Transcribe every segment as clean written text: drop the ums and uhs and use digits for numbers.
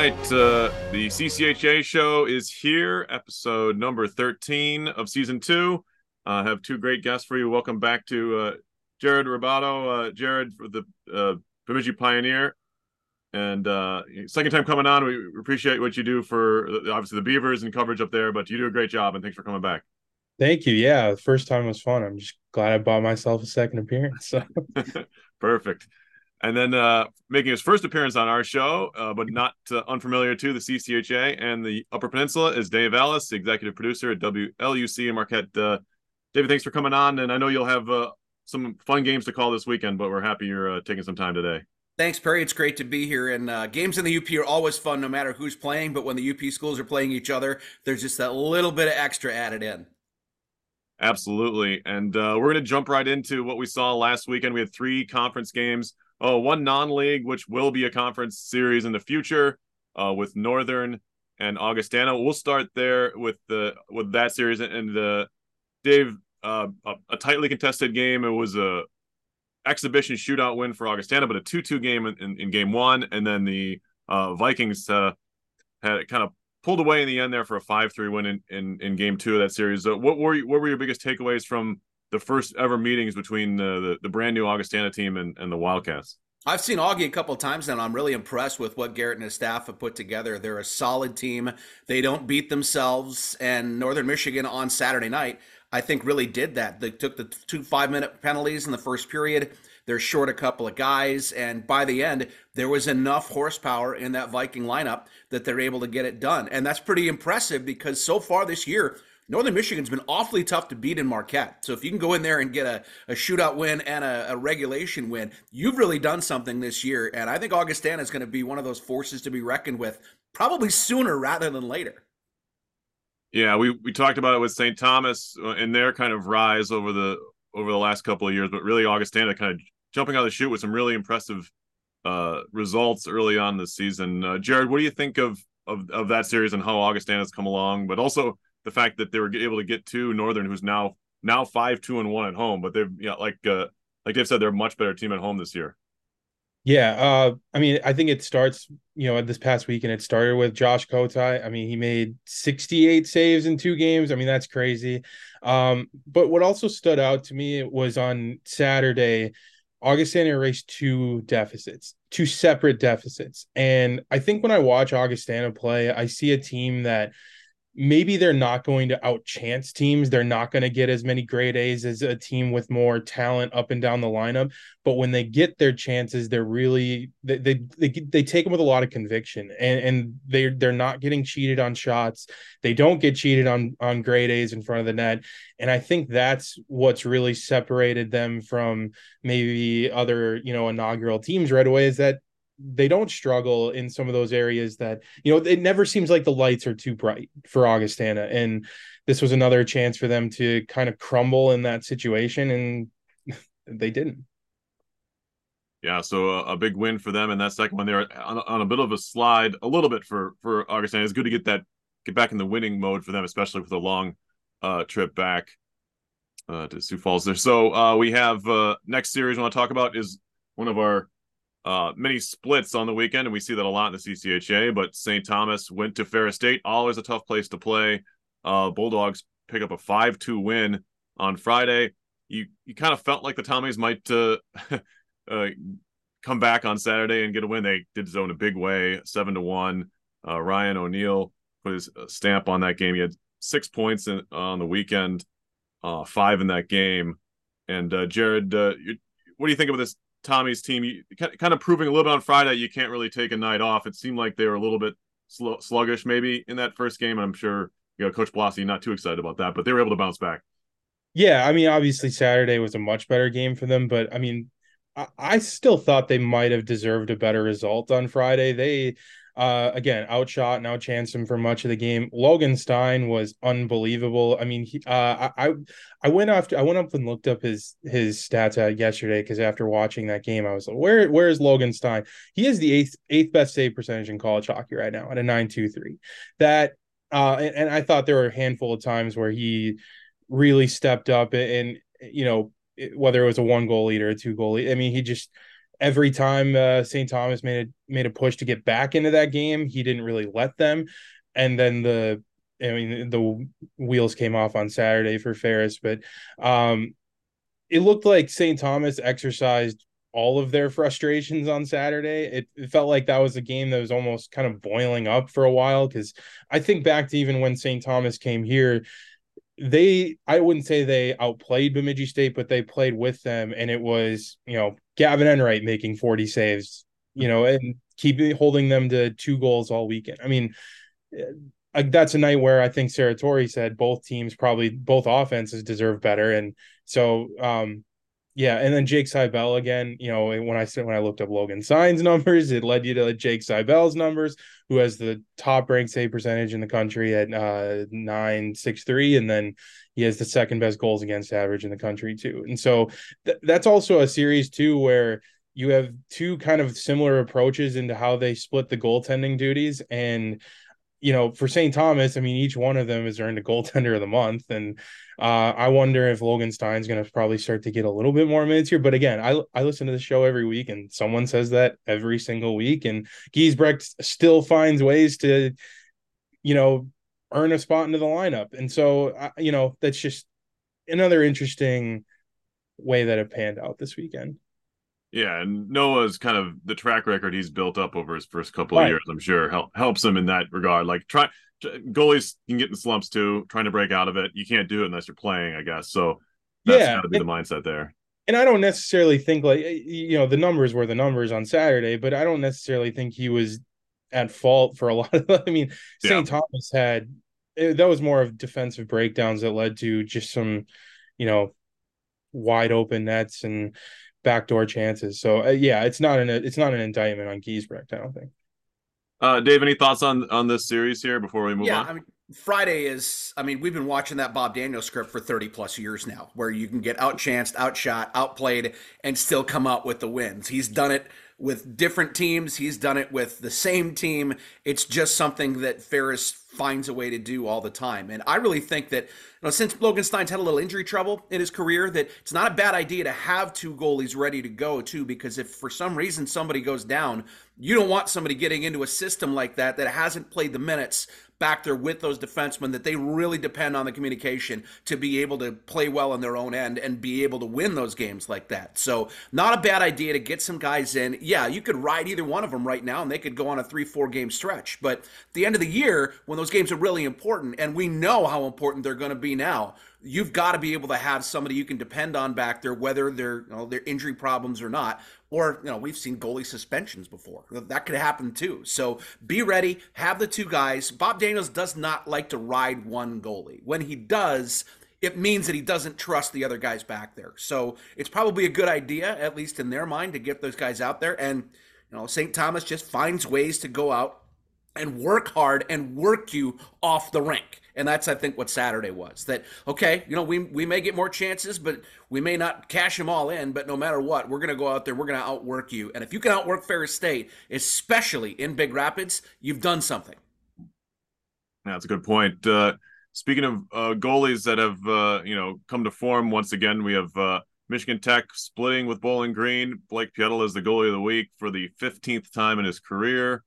right, the CCHA show is here, episode number 13 of season 2. I have two great guests for you. Welcome back to Jared Robato. Jared, for the Bemidji Pioneer, and second time coming on. We appreciate what you do for obviously the Beavers and coverage up there, but you do a great job, and thanks for coming back. Thank you. Yeah, the first time was fun. I'm just glad I bought myself a second appearance. So Perfect. And then making his first appearance on our show, but not unfamiliar to the CCHA and the Upper Peninsula, is Dave Ellis, the executive producer at WLUC in Marquette. David, thanks for coming on. And I know you'll have some fun games to call this weekend, but we're happy you're taking some time today. Thanks, Perry. It's great to be here. And games in the UP are always fun, no matter who's playing. But when the UP schools are playing each other, there's just that little bit of extra added in. Absolutely. And we're going to jump right into what we saw last weekend. We had three conference games. One non-league, which will be a conference series in the future, with Northern and Augustana. We'll start there with that series. And Dave, a tightly contested game. It was a exhibition shootout win for Augustana, but a 2-2 game in game one, and then the Vikings had kind of pulled away in the end there for a 5-3 win in game two of that series. What were your biggest takeaways from the first ever meetings between the brand new Augustana team and the Wildcats? I've seen Augie a couple of times now, and I'm really impressed with what Garrett and his staff have put together. They're a solid team. They don't beat themselves. And Northern Michigan on Saturday night, I think, really did that. They took the two 5-minute penalties in the first period. They're short a couple of guys. And by the end, there was enough horsepower in that Viking lineup that they're able to get it done. And that's pretty impressive because so far this year, Northern Michigan's been awfully tough to beat in Marquette. So if you can go in there and get a shootout win and a regulation win, you've really done something this year. And I think Augustana is going to be one of those forces to be reckoned with, probably sooner rather than later. Yeah, we talked about it with St. Thomas and their kind of rise over the last couple of years, but really Augustana kind of jumping out of the chute with some really impressive results early on this season. Jared, what do you think of that series and how Augustana's come along, but also the fact that they were able to get to Northern, who's now 5-2-1 at home, but they've like Dave said, they're a much better team at home this year. yeah, I mean, I think it starts, this past weekend, it started with Josh Kotai. I mean, he made 68 saves in 2 games. I mean, that's crazy. But what also stood out to me was on Saturday, Augustana erased two separate deficits. And I think when I watch Augustana play, I see a team that maybe they're not going to outchance teams. They're not going to get as many grade A's as a team with more talent up and down the lineup. But when they get their chances, they're really they take them with a lot of conviction, and they're not getting cheated on shots. They don't get cheated on grade A's in front of the net. And I think that's what's really separated them from maybe other, inaugural teams right away, is that they don't struggle in some of those areas that, it never seems like the lights are too bright for Augustana. And this was another chance for them to kind of crumble in that situation, and they didn't. Yeah, so a big win for them in that second one. They're on a bit of a slide, a little bit for Augustana. It's good to get back in the winning mode for them, especially with a long trip back to Sioux Falls there. So we have next series I want to talk about is one of our many splits on the weekend, and we see that a lot in the CCHA. But St. Thomas went to Ferris State, always a tough place to play. Bulldogs pick up a 5-2 win on Friday. You kind of felt like the Tommies might come back on Saturday and get a win. They did so in a big way, 7-1. Ryan O'Neill put his stamp on that game. He had 6 points on the weekend, 5 in that game. And Jared, what do you think of this Tommy's team? You kind of proving a little bit on Friday you can't really take a night off. It seemed like they were a little bit sluggish maybe in that first game. I'm sure Coach Blasi not too excited about that, but they were able to bounce back. Yeah, I mean, obviously Saturday was a much better game for them, but I mean, I still thought they might have deserved a better result on Friday. They again outshot and outchanced him for much of the game. Logan Stein was unbelievable. I mean, I went up and looked up his stats yesterday, because after watching that game, I was like, where is Logan Stein? He is the eighth best save percentage in college hockey right now at a 9.23. That and I thought there were a handful of times where he really stepped up, and whether it was a 1 goal lead or a 2 goal lead. I mean, he just every time St. Thomas made a push to get back into that game, he didn't really let them. And then the wheels came off on Saturday for Ferris, but it looked like St. Thomas exercised all of their frustrations on Saturday. It felt like that was a game that was almost kind of boiling up for a while, because I think back to even when St. Thomas came here, I wouldn't say they outplayed Bemidji State, but they played with them, and it was, Gavin Enright making 40 saves, and holding them to 2 goals all weekend. I mean, that's a night where I think Saratori said both offenses deserve better. And so, yeah. And then Jake Seibel again, when I looked up Logan Stein's numbers, it led you to Jake Seibel's numbers, who has the top ranked save percentage in the country at 963. And then he has the second best goals against average in the country too. And so that's also a series too, where you have two kind of similar approaches into how they split the goaltending duties. And for St. Thomas, I mean, each one of them has earned a goaltender of the month. And I wonder if Logan Stein's going to probably start to get a little bit more minutes here. But again, I listen to the show every week, and someone says that every single week. And Giesbrecht still finds ways to, earn a spot into the lineup. And so, that's just another interesting way that it panned out this weekend. Yeah, and Noah's kind of the track record he's built up over his first couple of years, I'm sure, helps him in that regard. Like, goalies can get in slumps too, trying to break out of it. You can't do it unless you're playing, I guess. So that's got to be the mindset there. And I don't necessarily think, like, the numbers were the numbers on Saturday, but I don't necessarily think he was at fault for a lot of. I mean, St. Thomas that was more of defensive breakdowns that led to just some, wide open nets and backdoor chances. So it's not an indictment on Giesbrecht, I don't think. Dave, any thoughts on this series here before we move on? I mean, Friday is, we've been watching that Bob Daniels script for 30 plus years now, where you can get outchanced, outshot, outplayed, and still come out with the wins. He's done it with different teams. He's done it with the same team. It's just something that Ferris finds a way to do all the time. And I really think that, since Logan Stein's had a little injury trouble in his career, that it's not a bad idea to have 2 goalies ready to go too, because if for some reason somebody goes down, you don't want somebody getting into a system like that hasn't played the minutes back there with those defensemen, that they really depend on the communication to be able to play well on their own end and be able to win those games like that. So not a bad idea to get some guys in. Yeah, you could ride either one of them right now and they could go on a 3-4 game stretch. But at the end of the year, when those games are really important, and we know how important they're going to be now, you've got to be able to have somebody you can depend on back there, whether they're their injury problems or not. Or, we've seen goalie suspensions before. That could happen too. So be ready, have the 2 guys. Bob Daniels does not like to ride one goalie. When he does, it means that he doesn't trust the other guys back there. So it's probably a good idea, at least in their mind, to get those guys out there. And, St. Thomas just finds ways to go out and work hard and work you off the rink. And that's, I think, what Saturday was. That, okay, we may get more chances, but we may not cash them all in. But no matter what, we're going to go out there, we're going to outwork you. And if you can outwork Ferris State, especially in Big Rapids, you've done something. That's a good point. Speaking of goalies that have, come to form once again, we have Michigan Tech splitting with Bowling Green. Blake Piettel is the goalie of the week for the 15th time in his career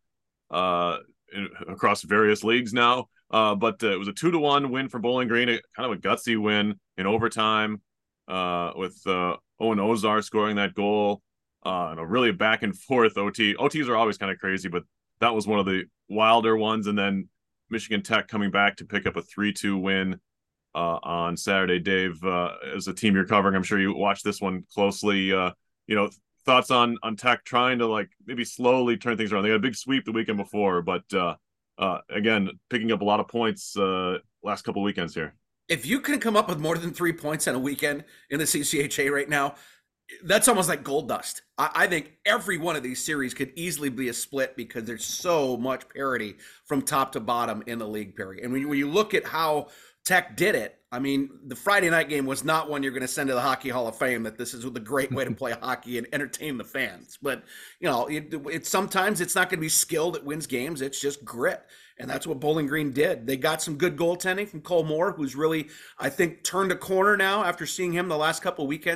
across various leagues now. But it was a 2-1 win for Bowling Green, kind of a gutsy win in overtime with Owen Ozar scoring that goal. And a really back and forth OT. OTs are always kind of crazy, but that was one of the wilder ones. And then Michigan Tech coming back to pick up a 3-2 win on Saturday. Dave, as a team you're covering, I'm sure you watched this one closely. Thoughts on Tech trying to maybe slowly turn things around. They had a big sweep the weekend before, but again, picking up a lot of points last couple of weekends here. If you can come up with more than 3 points on a weekend in the CCHA right now, that's almost like gold dust. I think every one of these series could easily be a split because there's so much parity from top to bottom in the league period. And when you look at how Tech did it, the Friday night game was not one you're going to send to the Hockey Hall of Fame, that this is the great way to play hockey and entertain the fans. But, sometimes it's not going to be skill that wins games. It's just grit. And that's what Bowling Green did. They got some good goaltending from Cole Moore, who's really, I think, turned a corner now after seeing him the last couple of weekends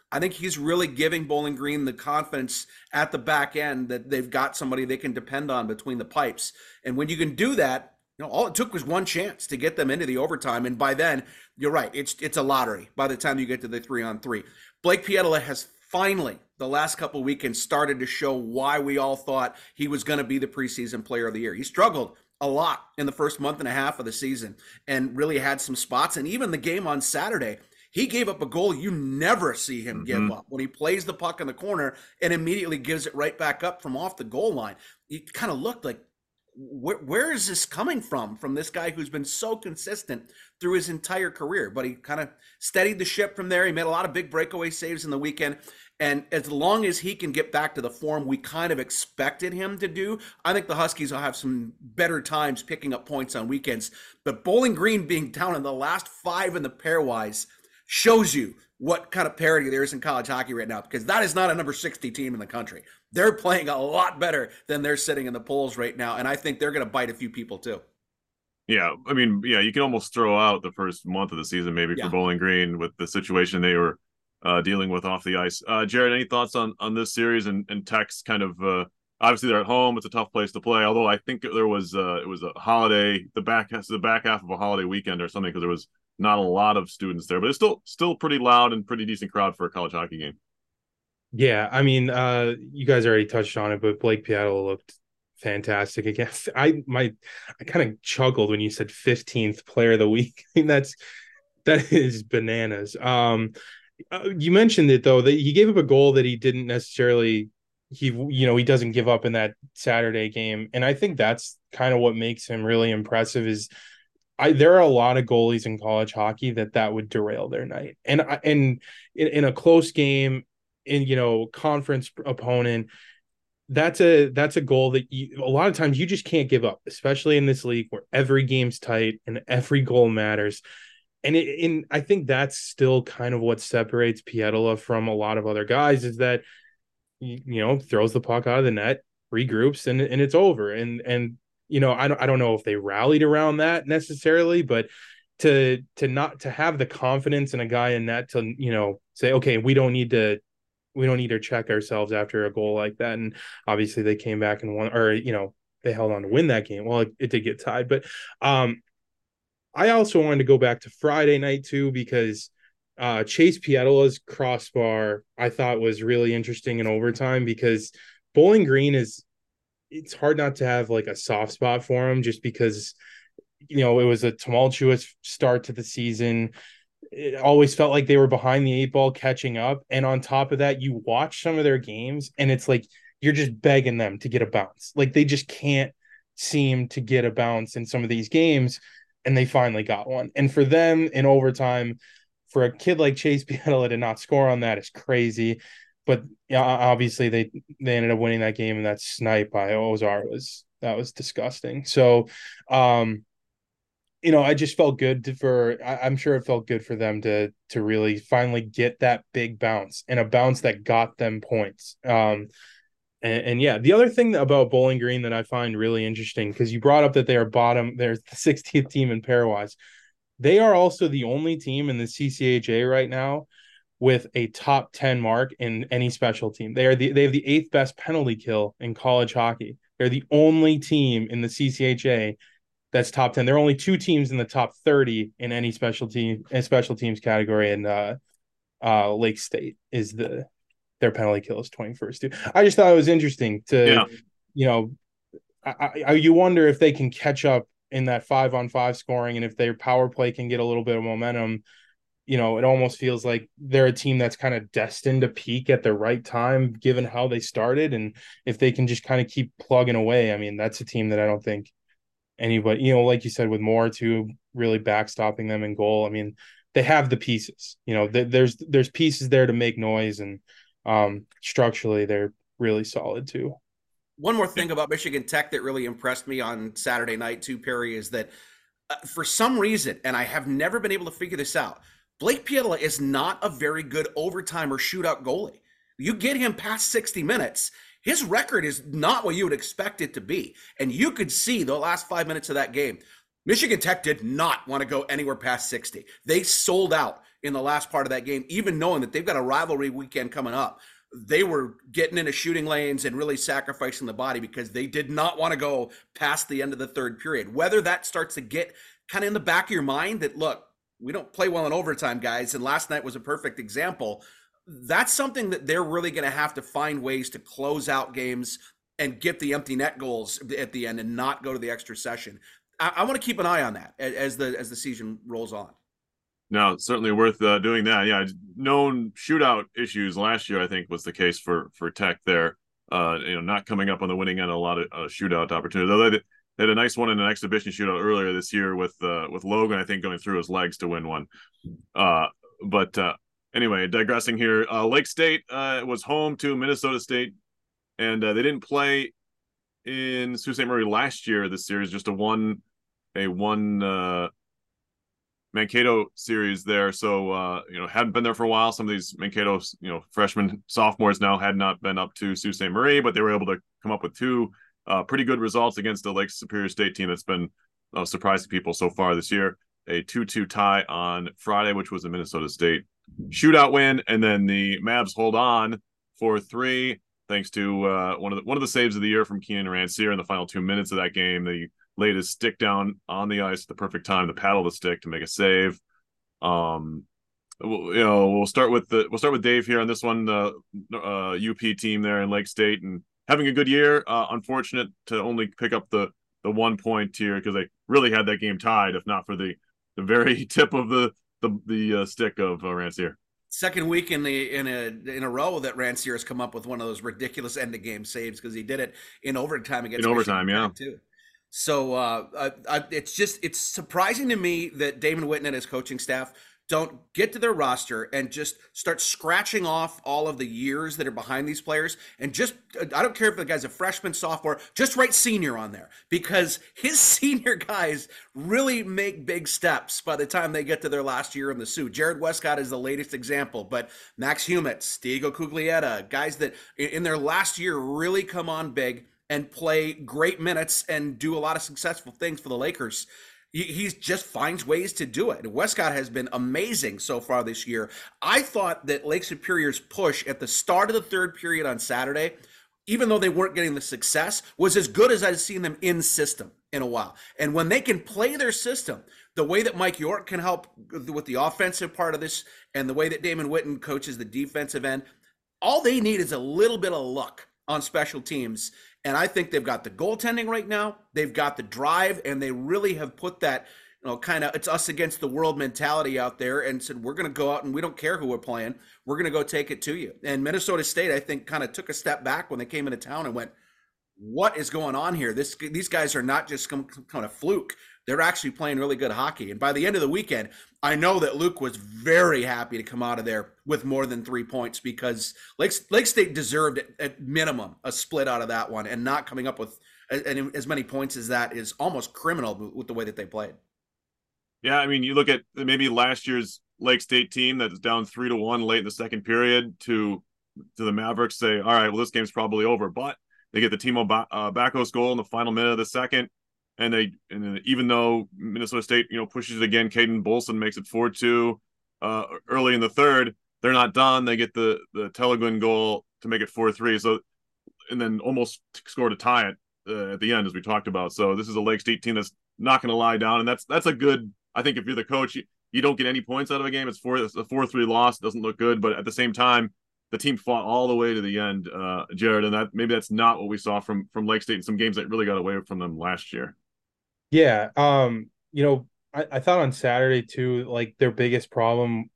I think he's really giving Bowling Green the confidence at the back end that they've got somebody they can depend on between the pipes. And when you can do that, all it took was one chance to get them into the overtime. And by then, you're right, it's a lottery by the time you get to the 3-on-3. Blake Pietola has finally, the last couple of weekends, started to show why we all thought he was going to be the preseason player of the year. He struggled a lot in the first month and a half of the season and really had some spots. And even the game on Saturday, he gave up a goal you never see him give up when he plays the puck in the corner and immediately gives it right back up from off the goal line. It kind of looked like, where is this coming from this guy who's been so consistent through his entire career? But he kind of steadied the ship from there. He made a lot of big breakaway saves in the weekend. And as long as he can get back to the form we kind of expected him to do, I think the Huskies will have some better times picking up points on weekends. But Bowling Green being down in the last 5 in the pairwise shows you what kind of parity there is in college hockey right now, because that is not a number 60 team in the country. They're playing a lot better than they're sitting in the polls right now, and I think they're going to bite a few people too. Yeah, I mean, you can almost throw out the first month of the season maybe for Bowling Green with the situation they were dealing with off the ice. Jared, any thoughts on this series and Tech's kind of obviously they're at home. It's a tough place to play, although I think there was it was a holiday, the back half of a holiday weekend or something, because there was not a lot of students there, but it's still pretty loud and pretty decent crowd for a college hockey game. Yeah, I mean, you guys already touched on it, but Blake Pietola looked fantastic again. I kind of chuckled when you said 15th player of the week. I mean, that is bananas. You mentioned it though, that he gave up a goal that he didn't necessarily he doesn't give up in that Saturday game, and I think that's kind of what makes him really impressive. Is there are a lot of goalies in college hockey that would derail their night, and in a close game, in conference opponent, that's a goal that a lot of times you just can't give up, especially in this league where every game's tight and every goal matters. And I think that's still kind of what separates Pietola from a lot of other guys, is that throws the puck out of the net, regroups, and it's over. And I don't know if they rallied around that necessarily, but to have the confidence in a guy in net to say, okay, we don't need to check ourselves after a goal like that. And obviously they came back and won, or they held on to win that game. Well, it did get tied, but I also wanted to go back to Friday night too, because Chase Pietola's crossbar I thought was really interesting in overtime, because Bowling Green it's hard not to have like a soft spot for him, just because it was a tumultuous start to the season. It always felt like they were behind the 8 ball catching up, and on top of that, you watch some of their games and it's like you're just begging them to get a bounce. Like they just can't seem to get a bounce in some of these games, and they finally got one. And for them in overtime, for a kid like Chase Pietola to not score on that is crazy. But obviously they ended up winning that game, and that snipe by Ozar was disgusting. So, I just felt good I'm sure it felt good for them to really finally get that big bounce, and a bounce that got them points. And yeah, the other thing about Bowling Green that I find really interesting, because you brought up that they're the 60th team in pairwise. They are also the only team in the CCHA right now with a top 10 mark in any special team. They have the 8th best penalty kill in college hockey. They're the only team in the CCHA that's top 10. There are only 2 teams in the top 30 in any special teams category, and Lake State is their penalty kill is 21st too. I just thought it was interesting to, you wonder if they can catch up in that 5-on-5 scoring, and if their power play can get a little bit of momentum. It almost feels like they're a team that's kind of destined to peak at the right time, given how they started. And if they can just kind of keep plugging away, I mean, that's a team that I don't think anybody, like you said, with Moore too, really backstopping them in goal. I mean, they have the pieces, there's pieces there to make noise, and structurally they're really solid too. One more thing about Michigan Tech that really impressed me on Saturday night too, Perry, is that for some reason, and I have never been able to figure this out, Blake Pietola is not a very good overtime or shootout goalie. You get him past 60 minutes, his record is not what you would expect it to be. And you could see the last 5 minutes of that game, Michigan Tech did not want to go anywhere past 60. They sold out in the last part of that game, even knowing that they've got a rivalry weekend coming up. They were getting into shooting lanes and really sacrificing the body because they did not want to go past the end of the third period. Whether that starts to get kind of in the back of your mind that, look, we don't play well in overtime, guys, and last night was a perfect example. That's something that they're really going to have to find ways to close out games and get the empty net goals at the end and not go to the extra session. I want to keep an eye on that as the season rolls on. No, certainly worth doing that. Yeah, known shootout issues last year, I think, was the case for Tech there. Not coming up on the winning end, a lot of shootout opportunities. Though they had a nice one in an exhibition shootout earlier this year with Logan, I think, going through his legs to win one. But anyway, digressing here. Lake State was home to Minnesota State, and they didn't play in Sault Ste. Marie last year. This series just a one Mankato series there. So, hadn't been there for a while. Some of these Mankato, freshmen, sophomores now had not been up to Sault Ste. Marie, but they were able to come up with two pretty good results against the Lake Superior State team that's been surprising people so far this year. A 2-2 tie on Friday, which was a Minnesota State shootout win. And then the Mavs hold on 4-3, thanks to one of the saves of the year from Keenan Rancier in the final 2 minutes of that game. They laid his stick down on the ice at the perfect time to paddle the stick to make a save. We'll start with Dave here on this one. The UP team there in Lake State and having a good year. Unfortunate to only pick up the 1 point here because they really had that game tied, if not for the very tip of the stick of Rancier. Second week in a row that Rancier has come up with one of those ridiculous end of game saves because he did it in overtime against Michigan, yeah. Too. So it's surprising to me that Damon Whitten and his coaching staff don't get to their roster and just start scratching off all of the years that are behind these players. And just, I don't care if the guy's a freshman, sophomore, just write senior on there because his senior guys really make big steps by the time they get to their last year in the Sioux. Jared Westcott is the latest example, but Max Humitz, Diego Cuglietta, guys that in their last year really come on big and play great minutes and do a lot of successful things for the Lakers. He just finds ways to do it. Westcott has been amazing so far this year. I thought that Lake Superior's push at the start of the third period on Saturday, even though they weren't getting the success, was as good as I've seen them in system in a while. And when they can play their system, the way that Mike York can help with the offensive part of this and the way that Damon Whitten coaches the defensive end, all they need is a little bit of luck on special teams. And I think they've got the goaltending right now. They've got the drive, and they really have put that, kind of it's us against the world mentality out there and said, we're going to go out and we don't care who we're playing. We're going to go take it to you. And Minnesota State, I think, kind of took a step back when they came into town and went, what is going on here? These guys are not just kind of fluke. They're actually playing really good hockey. And by the end of the weekend, I know that Luke was very happy to come out of there with more than 3 points because Lake State deserved at minimum a split out of that one, and not coming up with as many points as that is almost criminal with the way that they played. Yeah, I mean, you look at maybe last year's Lake State team that's down 3-1 late in the second period to the Mavericks say, all right, well, this game's probably over. But they get the Timo Bakos goal in the final minute of the second. And even though Minnesota State, pushes it again, Caden Bolson makes it 4-2 early in the third. They're not done. They get the Telegun goal to make it 4-3. So, and then almost scored to tie it at the end, as we talked about. So this is a Lake State team that's not going to lie down, and that's a good. I think if you're the coach, you don't get any points out of a game. It's a 4-3 loss. It doesn't look good, but at the same time, the team fought all the way to the end, Jared, and that's not what we saw from Lake State in some games that really got away from them last year. Yeah. I thought on Saturday too, like their biggest problem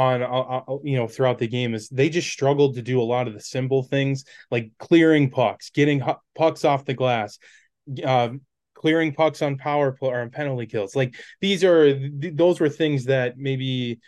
on, throughout the game is they just struggled to do a lot of the simple things like clearing pucks, getting pucks off the glass, clearing pucks on power play or on penalty kills. Like those were things that maybe,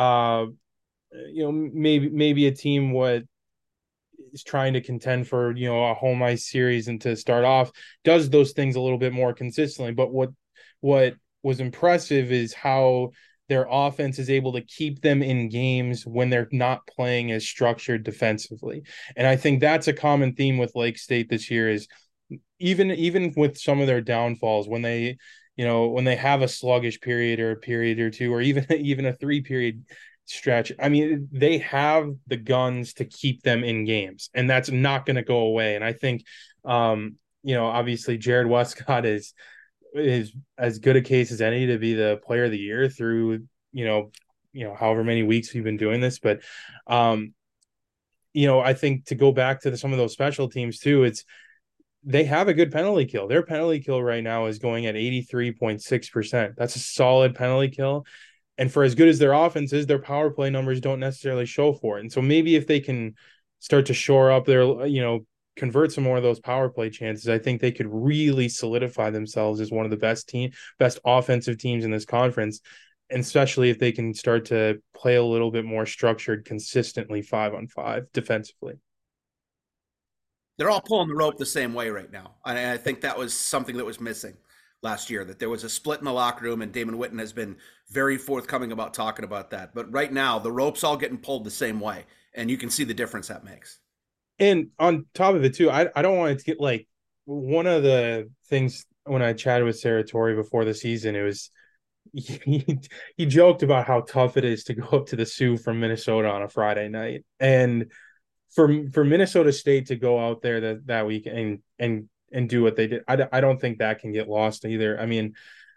maybe a team is trying to contend for, a home ice series and to start off does those things a little bit more consistently. But what was impressive is how their offense is able to keep them in games when they're not playing as structured defensively. And I think that's a common theme with Lake State this year is even with some of their downfalls, when they have a sluggish period or a period or two, or even a 3 period stretch. I mean, they have the guns to keep them in games, and that's not going to go away. And I think, obviously Jared Westcott is as good a case as any to be the player of the year through, however many weeks we've been doing this. But, I think to go back to some of those special teams too, they have a good penalty kill. Their penalty kill right now is going at 83.6%. That's a solid penalty kill. And for as good as their offense is, their power play numbers don't necessarily show for it. And so maybe if they can start to shore up their, convert some more of those power play chances, I think they could really solidify themselves as one of the best offensive teams in this conference. And especially if they can start to play a little bit more structured, consistently 5-on-5 defensively. They're all pulling the rope the same way right now. And I think that was something that was missing last year, that there was a split in the locker room, and Damon Whitten has been very forthcoming about talking about that. But right now, the rope's all getting pulled the same way, and you can see the difference that makes. And on top of it, too, I don't want it to get like one of the things when I chatted with Sarah Torrey before the season, it was he joked about how tough it is to go up to the Sioux from Minnesota on a Friday night. And for Minnesota State to go out there that week and do what they did, I don't think that can get lost either. I mean,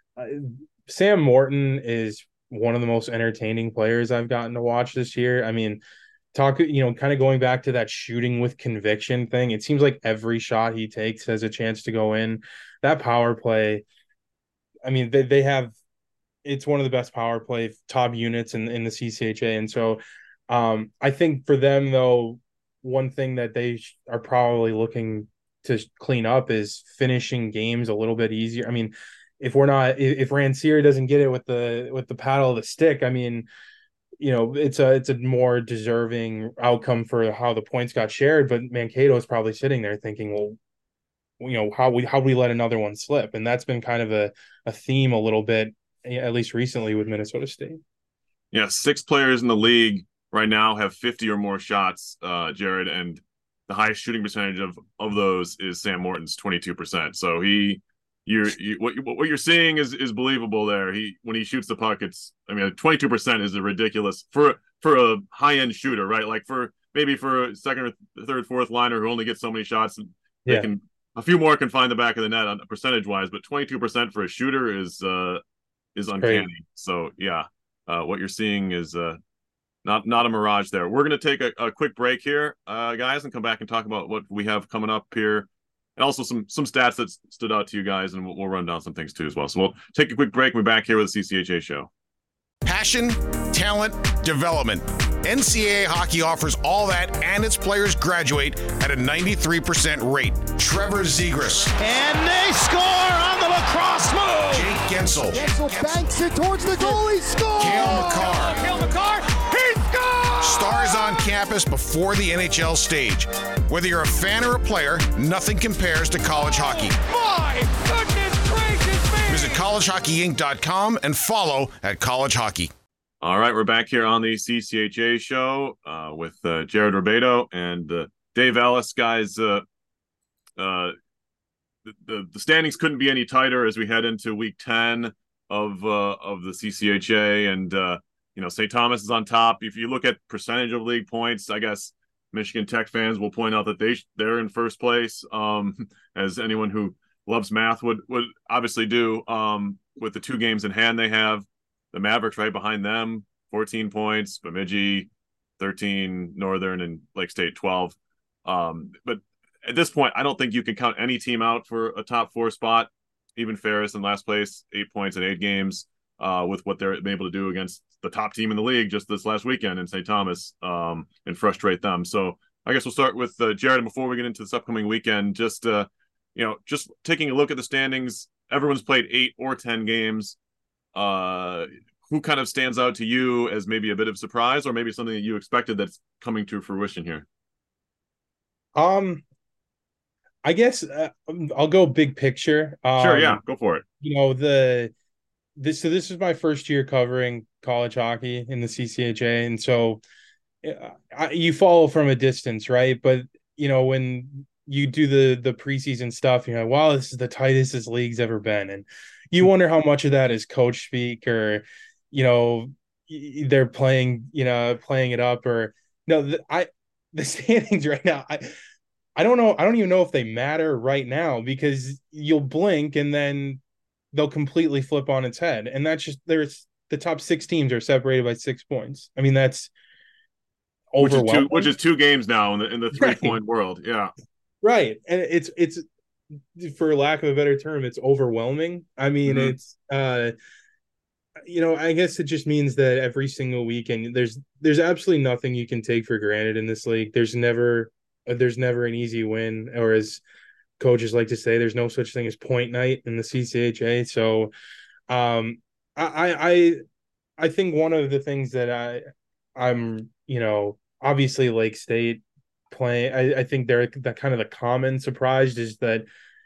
Sam Morton is one of the most entertaining players I've gotten to watch this year. I mean, kind of going back to that shooting with conviction thing, it seems like every shot he takes has a chance to go in. That power play, I mean, they have, it's one of the best power play top units in the CCHA. And so I think for them, though, one thing that they are probably looking to clean up is finishing games a little bit easier. I mean, if Ranciere doesn't get it with the paddle of the stick, I mean, it's a more deserving outcome for how the points got shared. But Mankato is probably sitting there thinking, well, how we let another one slip, and that's been kind of a theme a little bit, at least recently, with Minnesota State. Yeah, 6 players in the league right now have 50 or more shots, Jared, and the highest shooting percentage of those is Sam Morton's 22%. So what you're seeing is believable there. When he shoots the puck, 22% is a ridiculous for a high end shooter, right? Like for a second or third, fourth liner who only gets so many shots, a few more can find the back of the net on percentage wise, but 22% for a shooter is uncanny. Great. So yeah, what you're seeing is not a mirage there. We're going to take a quick break here, guys, and come back and talk about what we have coming up here, and also some stats that stood out to you guys, and we'll run down some things too as well. So we'll take a quick break. We're back here with the CCHA show. Passion, talent, development. NCAA hockey offers all that, and its players graduate at a 93% rate. Trevor Zegras. And they score on the lacrosse move. Jake Gensel. Gensel banks it towards the goal. He scores. Cale Makar. He scores! Stars on campus before the NHL stage. Whether you're a fan or a player, nothing compares to college hockey. My goodness gracious me! Visit collegehockeyinc.com and follow at College Hockey. All right, we're back here on the CCHA show with Jared Ribedo and Dave Ellis. Guys, the standings couldn't be any tighter as we head into week 10 of the CCHA, and St. Thomas is on top. If you look at percentage of league points, I guess Michigan Tech fans will point out that they're in first place, as anyone who loves math would obviously do, with the 2 games in hand they have. The Mavericks right behind them, 14 points, Bemidji 13, Northern, and Lake State 12. But at this point, I don't think you can count any team out for a top 4 spot. Even Ferris in last place, 8 points in 8 games, with what they're able to do against the top team in the league just this last weekend in St. Thomas, and frustrate them. So I guess we'll start with Jared. And before we get into this upcoming weekend, just taking a look at the standings, everyone's played 8 or 10 games. Who kind of stands out to you as maybe a bit of surprise, or maybe something that you expected that's coming to fruition here? I guess I'll go big picture. Sure, yeah, go for it. This is my first year covering college hockey in the CCHA, and so you follow from a distance, right? But when you do the preseason stuff, wow, this is the tightest this league's ever been, and you wonder how much of that is coach speak, or they're playing it up, or no, the standings right now, I don't know. I don't even know if they matter right now, because you'll blink and then they'll completely flip on its head. And that's just, there's the top 6 teams are separated by 6 points. I mean, that's overwhelming. Which is 2 games now in the 3-point world. Yeah. Right. And it's for lack of a better term, it's overwhelming. I mean, it's I guess it just means that every single weekend there's absolutely nothing you can take for granted in this league. There's never an easy win, or as coaches like to say, there's no such thing as point night in the CCHA. So I think one of the things that I'm obviously Lake State playing, I think they're the kind of the common surprise is that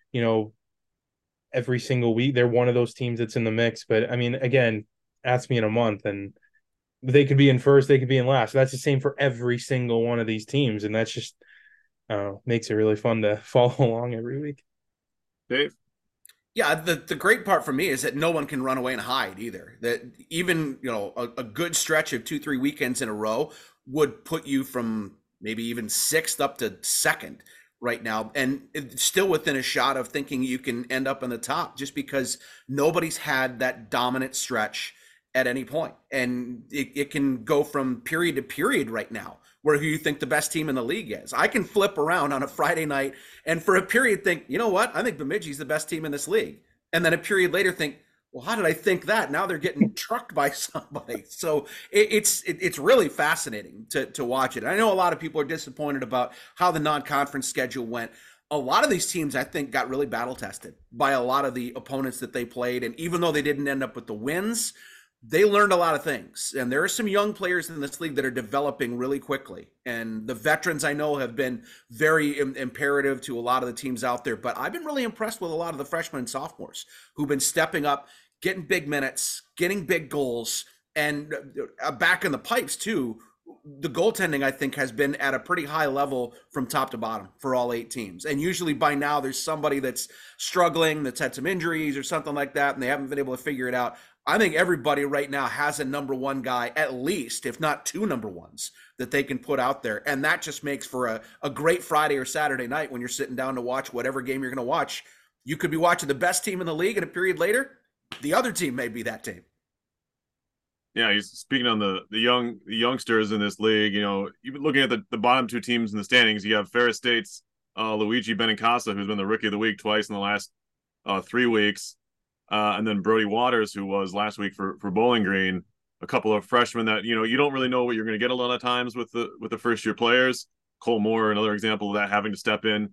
every single week they're one of those teams that's in the mix. But I mean, again, ask me in a month and they could be in first, they could be in last. So that's the same for every single one of these teams, and that's just makes it really fun to follow along every week. Dave? Yeah, the great part for me is that no one can run away and hide either. That even a good stretch of 2-3 weekends in a row would put you from maybe even 6th up to 2nd right now, and it's still within a shot of thinking you can end up in the top, just because nobody's had that dominant stretch at any point. And it can go from period to period right now, where who you think the best team in the league is. I can flip around on a Friday night and for a period think, you know what, I think Bemidji's the best team in this league. And then a period later think, well, how did I think that? Now they're getting trucked by somebody. So it's really fascinating to watch it. I know a lot of people are disappointed about how the non-conference schedule went. A lot of these teams, I think, got really battle tested by a lot of the opponents that they played. And even though they didn't end up with the wins, they learned a lot of things. And there are some young players in this league that are developing really quickly. And the veterans, I know, have been very imperative to a lot of the teams out there. But I've been really impressed with a lot of the freshmen and sophomores who've been stepping up, getting big minutes, getting big goals, and back in the pipes too. The goaltending, I think, has been at a pretty high level from top to bottom for all 8 teams. And usually by now there's somebody that's struggling, that's had some injuries or something like that, and they haven't been able to figure it out. I think everybody right now has a number one guy, at least, if not 2 number ones, that they can put out there. And that just makes for a great Friday or Saturday night when you're sitting down to watch whatever game you're going to watch. You could be watching the best team in the league, and a period later, the other team may be that team. Yeah, he's speaking on the youngsters in this league. Even looking at the bottom 2 teams in the standings, you have Ferris State's Luigi Benincasa, who's been the Rookie of the Week twice in the last 3 weeks, and then Brody Waters, who was last week for Bowling Green. A couple of freshmen that you don't really know what you're going to get a lot of times with the first year players. Cole Moore, another example of that, having to step in,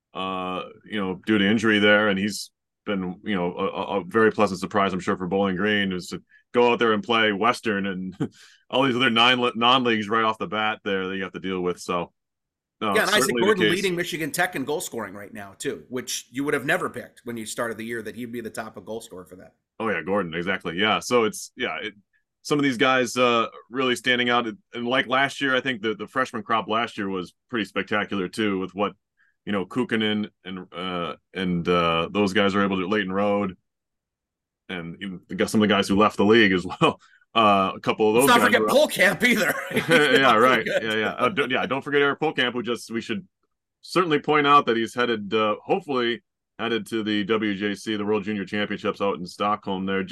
due to injury there, and he's been a very pleasant surprise, I'm sure, for Bowling Green, is to go out there and play Western and all these other non-leagues right off the bat there that you have to deal with. So, and Isaac Gordon leading Michigan Tech in goal scoring right now too, which you would have never picked when you started the year that he'd be the top of goal scorer for that. Oh yeah, Gordon, exactly. Yeah, so some of these guys really standing out, and like last year, I think the freshman crop last year was pretty spectacular too, with what Kukkonen and those guys are able to, Leighton Road, and even some of the guys who left the league as well. A couple of those guys. Let's not forget Polkamp either. Yeah, right. Yeah. Don't forget Eric Polkamp, who we should certainly point out that he's hopefully headed to the WJC, the World Junior Championships out in Stockholm there.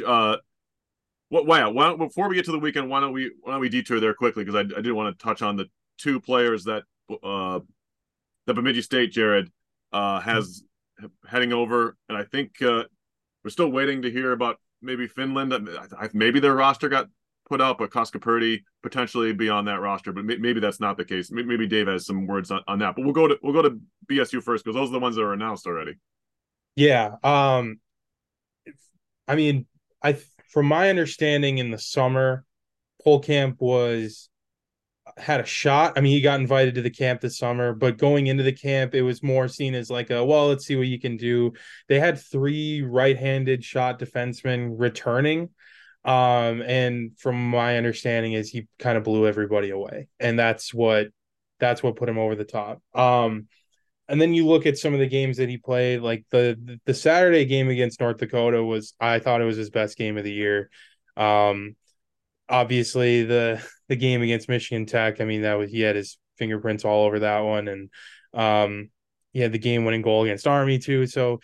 Before we get to the weekend, why don't we detour there quickly, because I did want to touch on the 2 players that the Bemidji State, Jared, has heading over, and I think we're still waiting to hear about maybe Finland. Maybe their roster got put out, but Koska Purdy potentially be on that roster, but maybe that's not the case. Maybe Dave has some words on that. But we'll go to BSU first, because those are the ones that are announced already. Yeah. I mean, from my understanding, in the summer, Polkamp had a shot. I mean, he got invited to the camp this summer, but going into the camp, it was more seen as like let's see what you can do. They had 3 right-handed shot defensemen returning. And from my understanding is he kind of blew everybody away. And that's what put him over the top. And then you look at some of the games that he played, like the Saturday game against North Dakota I thought it was his best game of the year. obviously the game against Michigan Tech. I mean, he had his fingerprints all over that one, and he had the game-winning goal against Army too. So,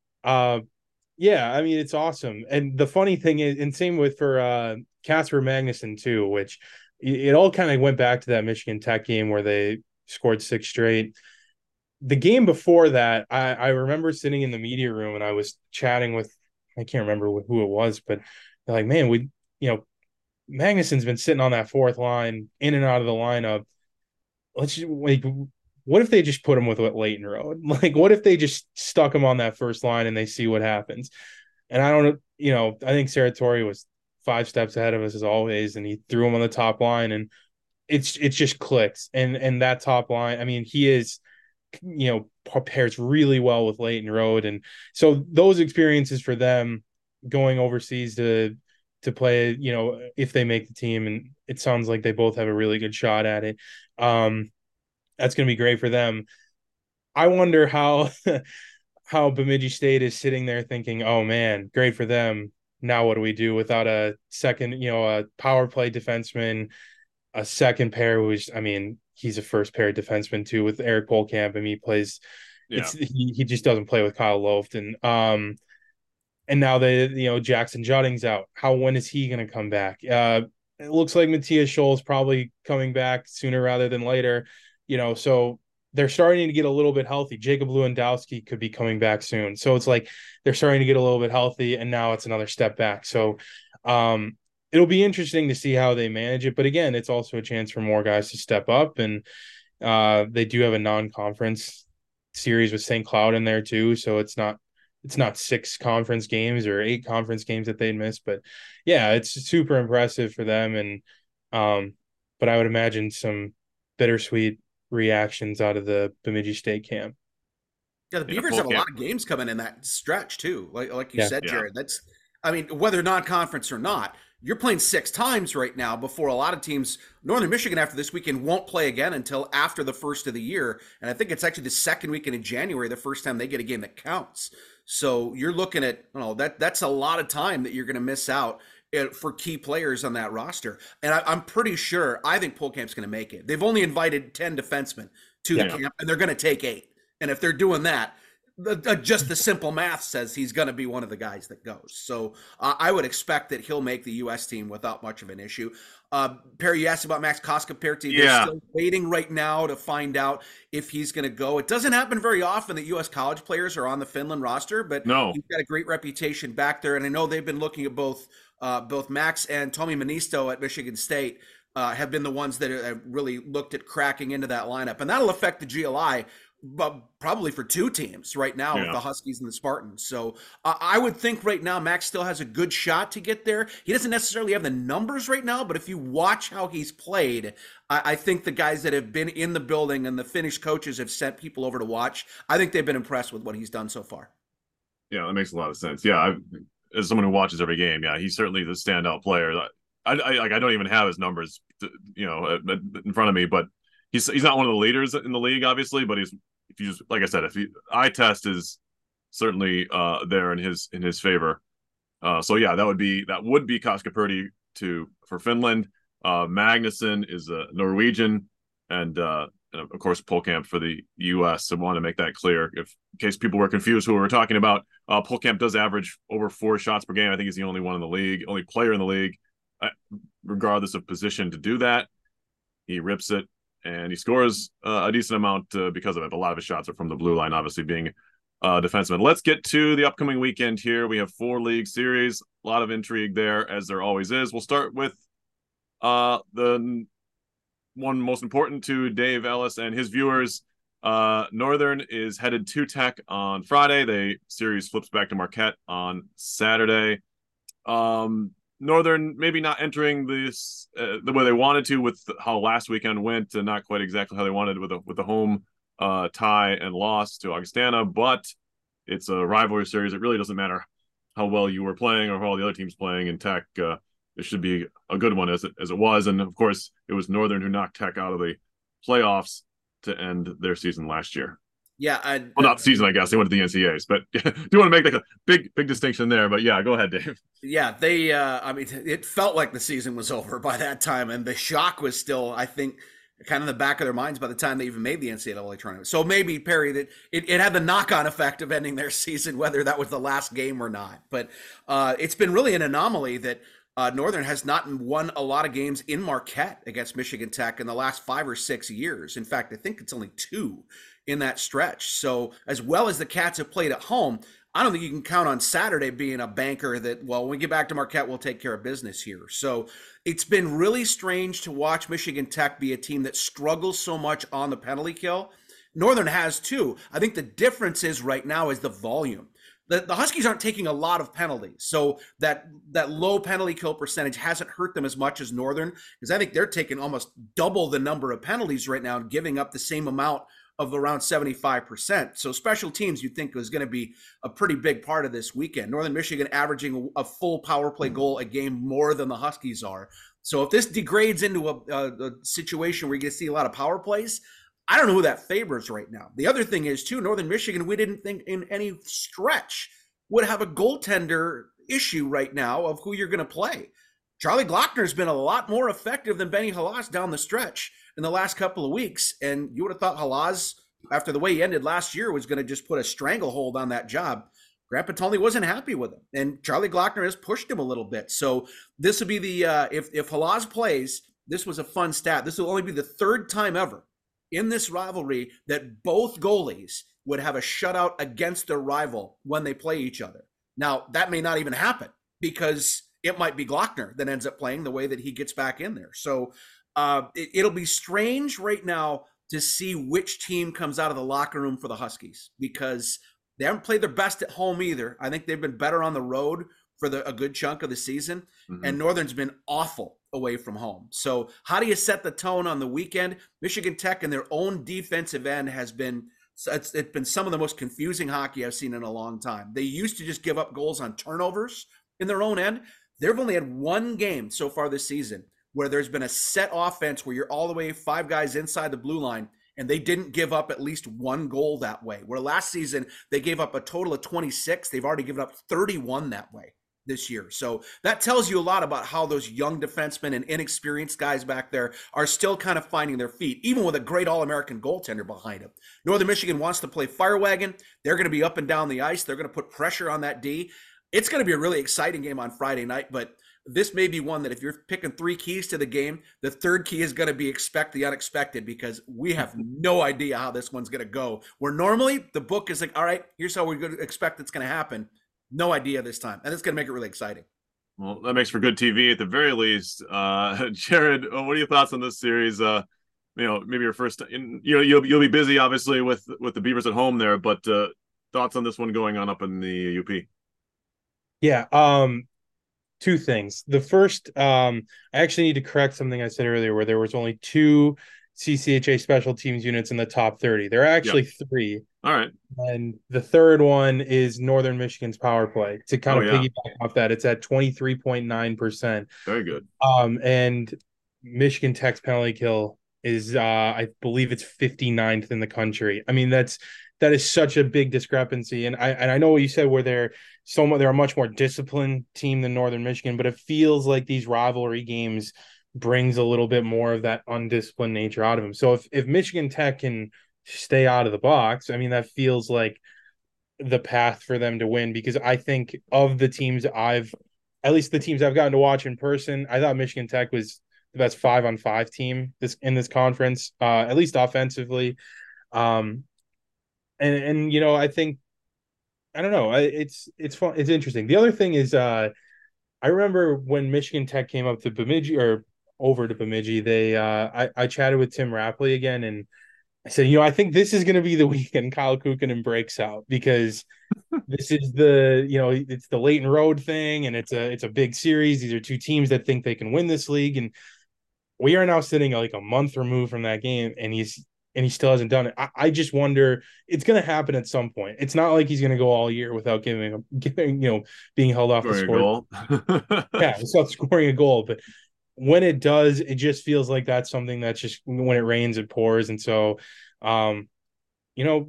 yeah, I mean, it's awesome. And the funny thing is, and same with for Casper Magnuson too, which it all kind of went back to that Michigan Tech game where they scored 6 straight. The game before that, I remember sitting in the media room and I was chatting with, I can't remember who it was, but they're like, man, Magnuson's been sitting on that fourth line, in and out of the lineup. Let's just, like, what if they just put him with Leighton Road? Like, what if they just stuck him on that first line and they see what happens? And I don't, I think Serratore was 5 steps ahead of us as always, and he threw him on the top line, and it's just clicks. And that top line, I mean, he is, pairs really well with Leighton Road, and so those experiences for them going overseas to play, if they make the team, and it sounds like they both have a really good shot at it. That's going to be great for them. I wonder how Bemidji State is sitting there thinking, oh man, great for them. Now what do we do without a second, a power play defenseman, a second pair, which, I mean, he's a first pair defenseman too with Eric Polkamp. I mean, he plays, he just doesn't play with Kyle Lofton. And now Jackson Judding's out. When is he going to come back? It looks like Matthias Scholl's probably coming back sooner rather than later, so they're starting to get a little bit healthy. Jacob Lewandowski could be coming back soon. So it's like they're starting to get a little bit healthy, and now it's another step back. So it'll be interesting to see how they manage it. But again, it's also a chance for more guys to step up, and they do have a non-conference series with St. Cloud in there too. So it's not 6 conference games or 8 conference games that they'd miss, but yeah, it's super impressive for them. And, but I would imagine some bittersweet reactions out of the Bemidji State camp. Yeah, the Beavers have a lot of games coming in that stretch too. Like you said, Jared, that's, I mean, whether non-conference or not, you're playing 6 times right now before a lot of teams. Northern Michigan after this weekend won't play again until after the first of the year. And I think it's actually the second weekend in January, the first time they get a game that counts. So you're looking at, that's a lot of time that you're going to miss out for key players on that roster. And I'm pretty sure, I think Polkamp's going to make it. They've only invited 10 defensemen to the camp, and they're going to take 8. And if they're doing that, just the simple math says he's going to be one of the guys that goes. So I would expect that he'll make the U.S. team without much of an issue. Perry, you asked about Max Koskaperti. They're still waiting right now to find out if he's going to go. It doesn't happen very often that U.S. college players are on the Finland roster, but he's got a great reputation back there. And I know they've been looking at both Max and Tommy Monisto at Michigan State have been the ones that have really looked at cracking into that lineup. And that'll affect the GLI. But probably for 2 teams right now with the Huskies and the Spartans. So I would think right now Max still has a good shot to get there. He doesn't necessarily have the numbers right now, but if you watch how he's played, I think the guys that have been in the building and the Finnish coaches have sent people over to watch, I think they've been impressed with what he's done so far. Yeah, that makes a lot of sense. Yeah, as someone who watches every game, he's certainly the standout player. I don't even have his numbers, in front of me, but he's not one of the leaders in the league, obviously, but if you just, like I said, eye test is certainly there in his favor. So yeah, that would be Koskaperti for Finland. Magnuson is a Norwegian, and of course Polkamp for the U.S. I want to make that clear, in case people were confused who we were talking about. Polkamp does average over 4 shots per game. I think he's the only player in the league, regardless of position, to do that. He rips it. And he scores a decent amount because of it. A lot of his shots are from the blue line, obviously being a defenseman. Let's get to the upcoming weekend here. We have 4 league series. A lot of intrigue there, as there always is. We'll start with the one most important to Dave Ellis and his viewers. Northern is headed to Tech on Friday. The series flips back to Marquette on Saturday. Northern maybe not entering this the way they wanted to with how last weekend went, and not quite exactly how they wanted with the home tie and loss to Augustana, but it's a rivalry series. It really doesn't matter how well you were playing or how well the other team's playing in Tech. It should be a good one as it was, and of course it was Northern who knocked Tech out of the playoffs to end their season last year. Yeah, well, not season, I guess. They went to the NCAAs, but do you want to make like a big distinction there? But yeah, go ahead, Dave. yeah, they. I mean, it felt like the season was over by that time, and the shock was still, I think, kind of in the back of their minds by the time they even made the NCAA tournament. So maybe, Perry, that it had the knock-on effect of ending their season, whether that was the last game or not. But it's been really an anomaly that Northern has not won a lot of games in Marquette against Michigan Tech in the last 5 or 6 years. In fact, I think it's only 2 in that stretch. So as well as the Cats have played at home, I don't think you can count on Saturday being a banker that, well, when we get back to Marquette, we'll take care of business here. So it's been really strange to watch Michigan Tech be a team that struggles so much on the penalty kill. Northern has too. I think the difference is right now is the volume. The Huskies aren't taking a lot of penalties, so that low penalty kill percentage hasn't hurt them as much as Northern, because I think they're taking almost double the number of penalties right now and giving up the same amount of around 75%. So special teams you'd think was going to be a pretty big part of this weekend. Northern Michigan averaging a full power play goal a game more than the Huskies are. So if this degrades into a situation where you get to see a lot of power plays, I don't know who that favors right now. The other thing is, too, Northern Michigan, we didn't think in any stretch would have a goaltender issue right now of who you're going to play. Charlie Glockner's been a lot more effective than Benny Halas down the stretch in the last couple of weeks. And you would have thought Halas, after the way he ended last year, was going to just put a stranglehold on that job. Grant Patolny wasn't happy with him. And Charlie Glockner has pushed him a little bit. So this would be the if Halas plays, this was a fun stat. This will only be the 3rd time ever in this rivalry that both goalies would have a shutout against their rival when they play each other. Now, that may not even happen because it might be Glockner that ends up playing the way that he gets back in there. So it'll be strange right now to see which team comes out of the locker room for the Huskies, because they haven't played their best at home either. I think they've been better on the road for a good chunk of the season. Mm-hmm. And Northern's been awful away from home. So how do you set the tone on the weekend? Michigan Tech in their own defensive end has been, it's been some of the most confusing hockey I've seen in a long time. They used to just give up goals on turnovers in their own end. They've only had one game so far this season where there's been a set offense where you're all the way 5 guys inside the blue line, and they didn't give up at least one goal that way. Where last season they gave up a total of 26. They've already given up 31 that way this year. So that tells you a lot about how those young defensemen and inexperienced guys back there are still kind of finding their feet, even with a great All-American goaltender behind him. Northern Michigan wants to play fire wagon. They're going to be up and down the ice. They're going to put pressure on that D. It's going to be a really exciting game on Friday night, but this may be one that if you're picking 3 keys to the game, the 3rd key is going to be expect the unexpected, because we have no idea how this one's going to go. Where normally the book is like, all right, here's how we're going to expect it's going to happen. No idea this time. And it's going to make it really exciting. Well, that makes for good TV at the very least. Jared, what are your thoughts on this series? Maybe your first, you'll be busy obviously with the Beavers at home there, but thoughts on this one going on up in the UP? Yeah. 2 things. The first, I actually need to correct something I said earlier, where there was only 2 CCHA special teams units in the top 30. There are actually 3. All right. And the 3rd one is Northern Michigan's power play. To kind of piggyback off that, it's at 23.9%. Very good. And Michigan Tech's penalty kill is, I believe it's 59th in the country. I mean, that is such a big discrepancy. And I know what you said, where they're a much more disciplined team than Northern Michigan, but it feels like these rivalry games brings a little bit more of that undisciplined nature out of them. So if Michigan Tech can stay out of the box, I mean, that feels like the path for them to win, because I think of the teams at least the teams I've gotten to watch in person, I thought Michigan Tech was the best 5-on-5 team in this conference, at least offensively. And I think, I don't know, it's fun. It's interesting. The other thing is, I remember when Michigan Tech came up to Bemidji, or over to Bemidji, I chatted with Tim Rapley again, and I said, I think this is going to be the weekend Kyle Kukkonen breaks out, because this is it's the Leighton Road thing, and it's a big series. These are 2 teams that think they can win this league, and we are now sitting like a month removed from that game, and he still hasn't done it. I just wonder, it's going to happen at some point. It's not like he's going to go all year without being held off the score. Yeah, without scoring a goal. But when it does, it just feels like that's something that's just, when it rains, it pours. And so,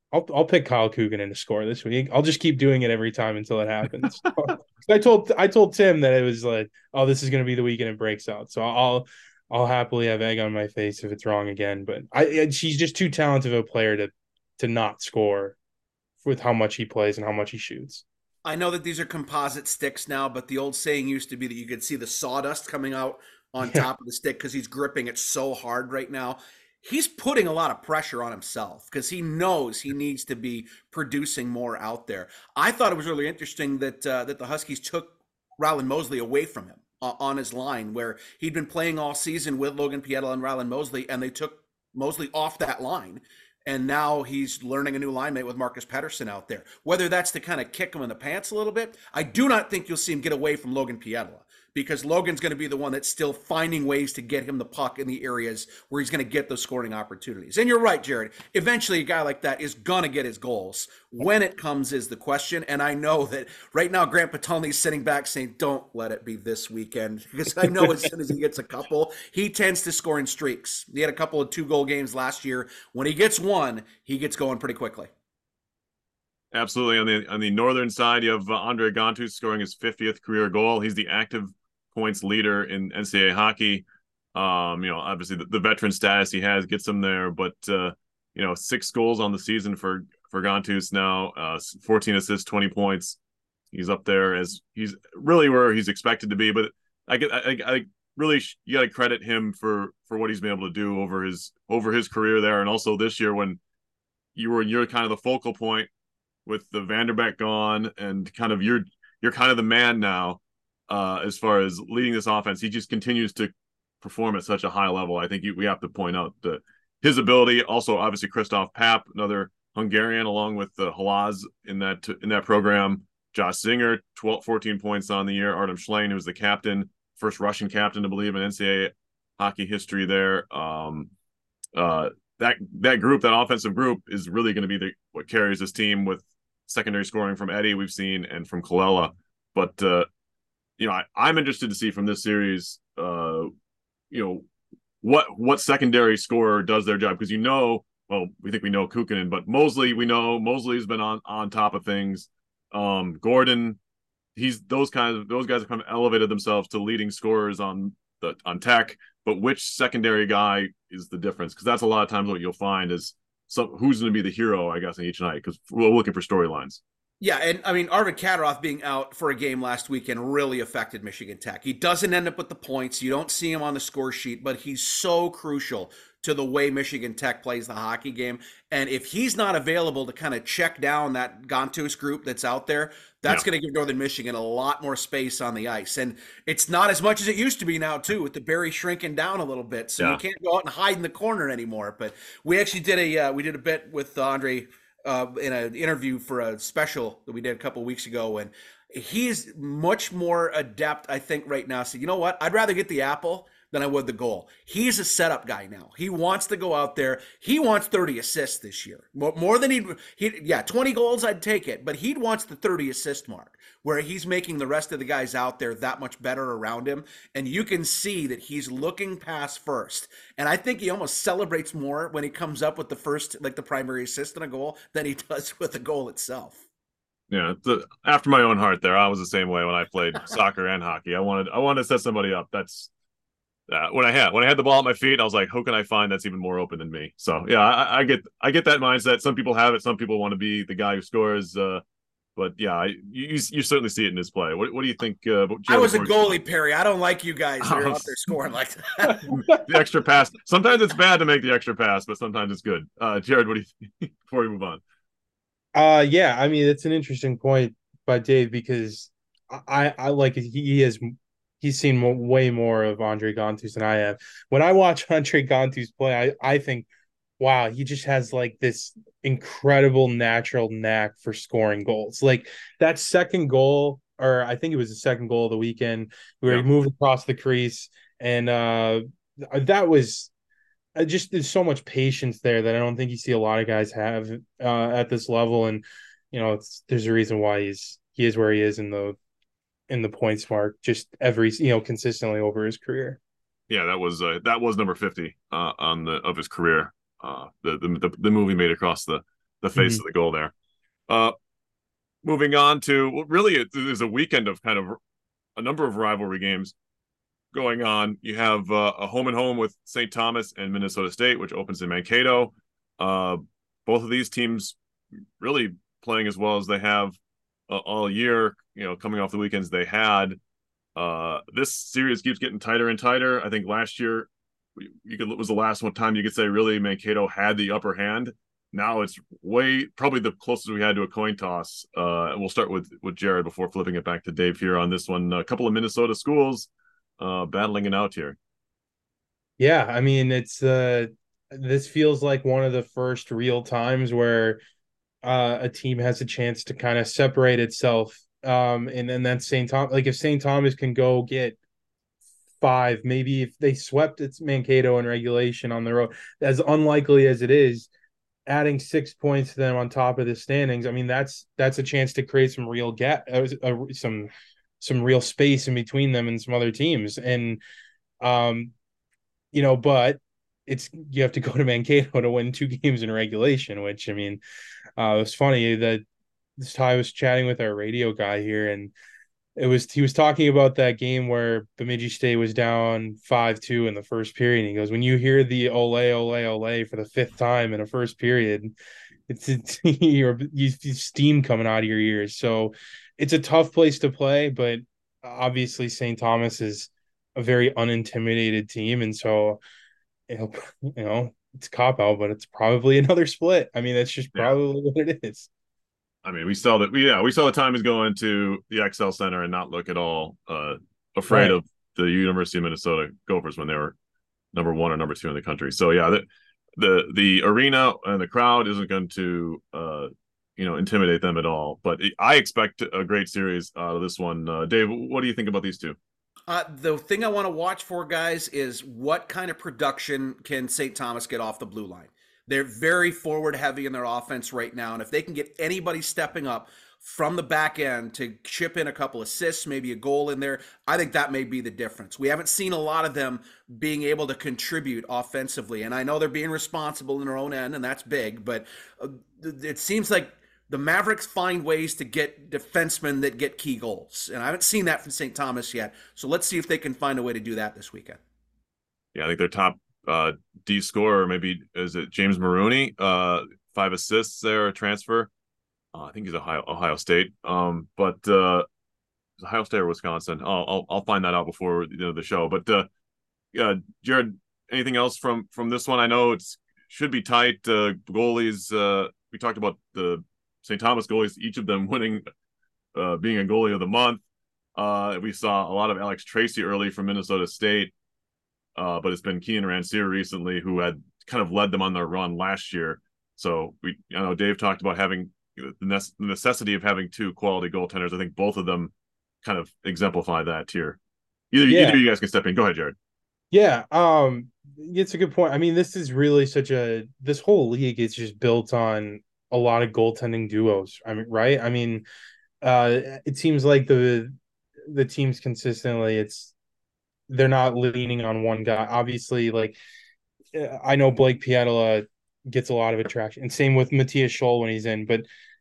I'll pick Kyle Kunin to score this week. I'll just keep doing it every time until it happens. I told Tim that it was like, oh, this is going to be the weekend it breaks out. So I'll happily have egg on my face if it's wrong again. But she's just too talented of a player to not score with how much he plays and how much he shoots. I know that these are composite sticks now, but the old saying used to be that you could see the sawdust coming out on top of the stick because he's gripping it so hard right now. He's putting a lot of pressure on himself because he knows he needs to be producing more out there. I thought it was really interesting that that the Huskies took Rylan Mosley away from him on his line, where he'd been playing all season with Logan Pietila and Rylan Mosley, and they took Mosley off that line. And now he's learning a new line mate with Marcus Pettersson out there. Whether that's to kind of kick him in the pants a little bit, I do not think you'll see him get away from Logan Pietila, because Logan's going to be the one that's still finding ways to get him the puck in the areas where he's going to get those scoring opportunities. And you're right, Jared. Eventually, a guy like that is going to get his goals. When it comes is the question. And I know that right now, Grant Potulny is sitting back saying, don't let it be this weekend. Because I know as soon as he gets a couple, he tends to score in streaks. He had a couple of 2-goal games last year. When he gets one, he gets going pretty quickly. Absolutely. On the northern side, you have Andre Gontus scoring his 50th career goal. He's the active points leader in NCAA hockey. Obviously the veteran status he has gets him there, but 6 goals on the season for Gontus now, 14 assists, 20 points. He's up there as he's really where he's expected to be. But I really you got to credit him for what he's been able to do over his career there, and also this year when you're kind of the focal point with the Vanderbeck gone, and kind of you're kind of the man now. As far as leading this offense, he just continues to perform at such a high level. I think we have to point out his ability. Also, obviously, Christoph Papp, another Hungarian, along with the Halaz in that program. Josh Zinger, 14 points on the year. Artem Schlein, who's the captain, first Russian captain to believe in NCAA hockey history there. That group, that offensive group, is really going to be what carries this team, with secondary scoring from Eddie we've seen and from Kallela. But I'm interested to see from this series, what secondary scorer does their job, because we think we know Kukanen, but Mosley's been on top of things. Gordon, those guys have kind of elevated themselves to leading scorers on Tech, but which secondary guy is the difference? Because that's a lot of times what you'll find is who's going to be the hero, I guess, in each night, because we're looking for storylines. Yeah, and I mean, Arvid Kadyrov being out for a game last weekend really affected Michigan Tech. He doesn't end up with the points. You don't see him on the score sheet, but he's so crucial to the way Michigan Tech plays the hockey game. And if he's not available to kind of check down that Gontus group that's out there, that's going to give Northern Michigan a lot more space on the ice. And it's not as much as it used to be now, too, with the Barry shrinking down a little bit. So you can't go out and hide in the corner anymore. But we actually did a bit with Andre in an interview for a special that we did a couple of weeks ago, and he's much more adept, I think, right now. So you know what? I'd rather get the apple than I would the goal. He's a setup guy now. He wants to go out there. He wants 30 assists this year. More than 20 goals, I'd take it. But he wants the 30 assist mark, where he's making the rest of the guys out there that much better around him. And you can see that he's looking past first. And I think he almost celebrates more when he comes up with the first, like the primary assist in a goal, than he does with the goal itself. Yeah, after my own heart there. I was the same way when I played soccer and hockey. I wanted to set somebody up. That's when I had the ball at my feet, I was like, who can I find that's even more open than me? So yeah, I get that mindset. Some people have it. Some people want to be the guy who scores. But yeah, you certainly see it in his play. What do you think? I was a goalie, Perry. I don't like you guys that are out there scoring like that. The extra pass. Sometimes it's bad to make the extra pass, but sometimes it's good. Jared, what do you think before we move on? Yeah, I mean, it's an interesting point by Dave, because I like he's seen way more of Andre Gontus than I have. When I watch Andre Gontus play, I think, wow, he just has like this incredible natural knack for scoring goals. Like that second goal, or I think it was the second goal of the weekend, where he moved across the crease, and that was just, there's so much patience there that I don't think you see a lot of guys have at this level. And there's a reason why he is where he is in the points mark, just consistently over his career. Yeah, that was number 50 of his career. The move he made across the the face of the goal there. Moving on to what really is a weekend of kind of a number of rivalry games going on. You have a home and home with St. Thomas and Minnesota State, which opens in Mankato. Both of these teams really playing as well as they have all year, coming off the weekends they had. This series keeps getting tighter and tighter. I think last year was the last one time you could say really Mankato had the upper hand. Now it's probably the closest we had to a coin toss. We'll start with Jared before flipping it back to Dave here on this one. A couple of Minnesota schools battling it out here. Yeah, I mean, it's this feels like one of the first real times where a team has a chance to kind of separate itself. And then that's St. Thomas. Like if St. Thomas can go get 5, maybe if they swept its Mankato in regulation on the road, as unlikely as it is, adding 6 points to them on top of the standings, I mean that's a chance to create some real gap, some real space in between them and some other teams. And but you have to go to Mankato to win 2 games in regulation, which I mean, it was funny that I was chatting with our radio guy here, and he was talking about that game where Bemidji State was down 5-2 in the first period. And he goes, when you hear the ole, ole, ole for the 5th time in a first period, it's you steam coming out of your ears. So it's a tough place to play, but obviously St. Thomas is a very unintimidated team. And so, it's a cop out, but it's probably another split. I mean, that's just probably what it is. I mean, we saw the Tommies go into the XL Center and not look at all afraid of the University of Minnesota Gophers when they were number 1 or number 2 in the country. So yeah, the arena and the crowd isn't going to intimidate them at all. But I expect a great series out of this one. Dave, what do you think about these two? The thing I want to watch for, guys, is what kind of production can St. Thomas get off the blue line. They're very forward heavy in their offense right now. And if they can get anybody stepping up from the back end to chip in a couple assists, maybe a goal in there, I think that may be the difference. We haven't seen a lot of them being able to contribute offensively. And I know they're being responsible in their own end, and that's big. But it seems like the Mavericks find ways to get defensemen that get key goals. And I haven't seen that from St. Thomas yet. So let's see if they can find a way to do that this weekend. Yeah, I think their top D scorer, maybe, is it James Maroney? 5 assists there, a transfer. I think he's Ohio State. But Ohio State or Wisconsin? I'll find that out before the show. But Jared, anything else from this one? I know it should be tight. Goalies. We talked about the St. Thomas goalies, each of them winning, being a goalie of the month. We saw a lot of Alex Tracy early from Minnesota State. But it's been Keenan Rancier recently who had kind of led them on their run last year. So I know Dave talked about having the necessity of having 2 quality goaltenders. I think both of them kind of exemplify that here. Either of you guys can step in. Go ahead, Jared. Yeah, it's a good point. I mean, this is really this whole league is just built on a lot of goaltending duos. I mean, right? I mean, it seems like the teams consistently, they're not leaning on one guy. Obviously, like I know Blake Pietila gets a lot of attraction, and same with Matthias Scholl when he's in. But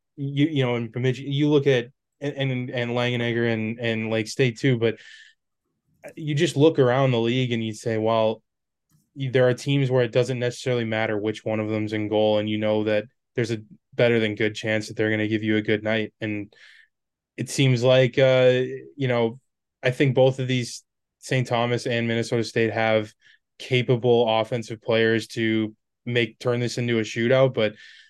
in Bemidji, you look at and Langenegger and Lake State too. But you just look around the league and you say, well, there are teams where it doesn't necessarily matter which one of them's in goal, and you know that there's a better than good chance that they're going to give you a good night. And it seems like I think both of these, St. Thomas and Minnesota State, have capable offensive players to turn this into a shootout, but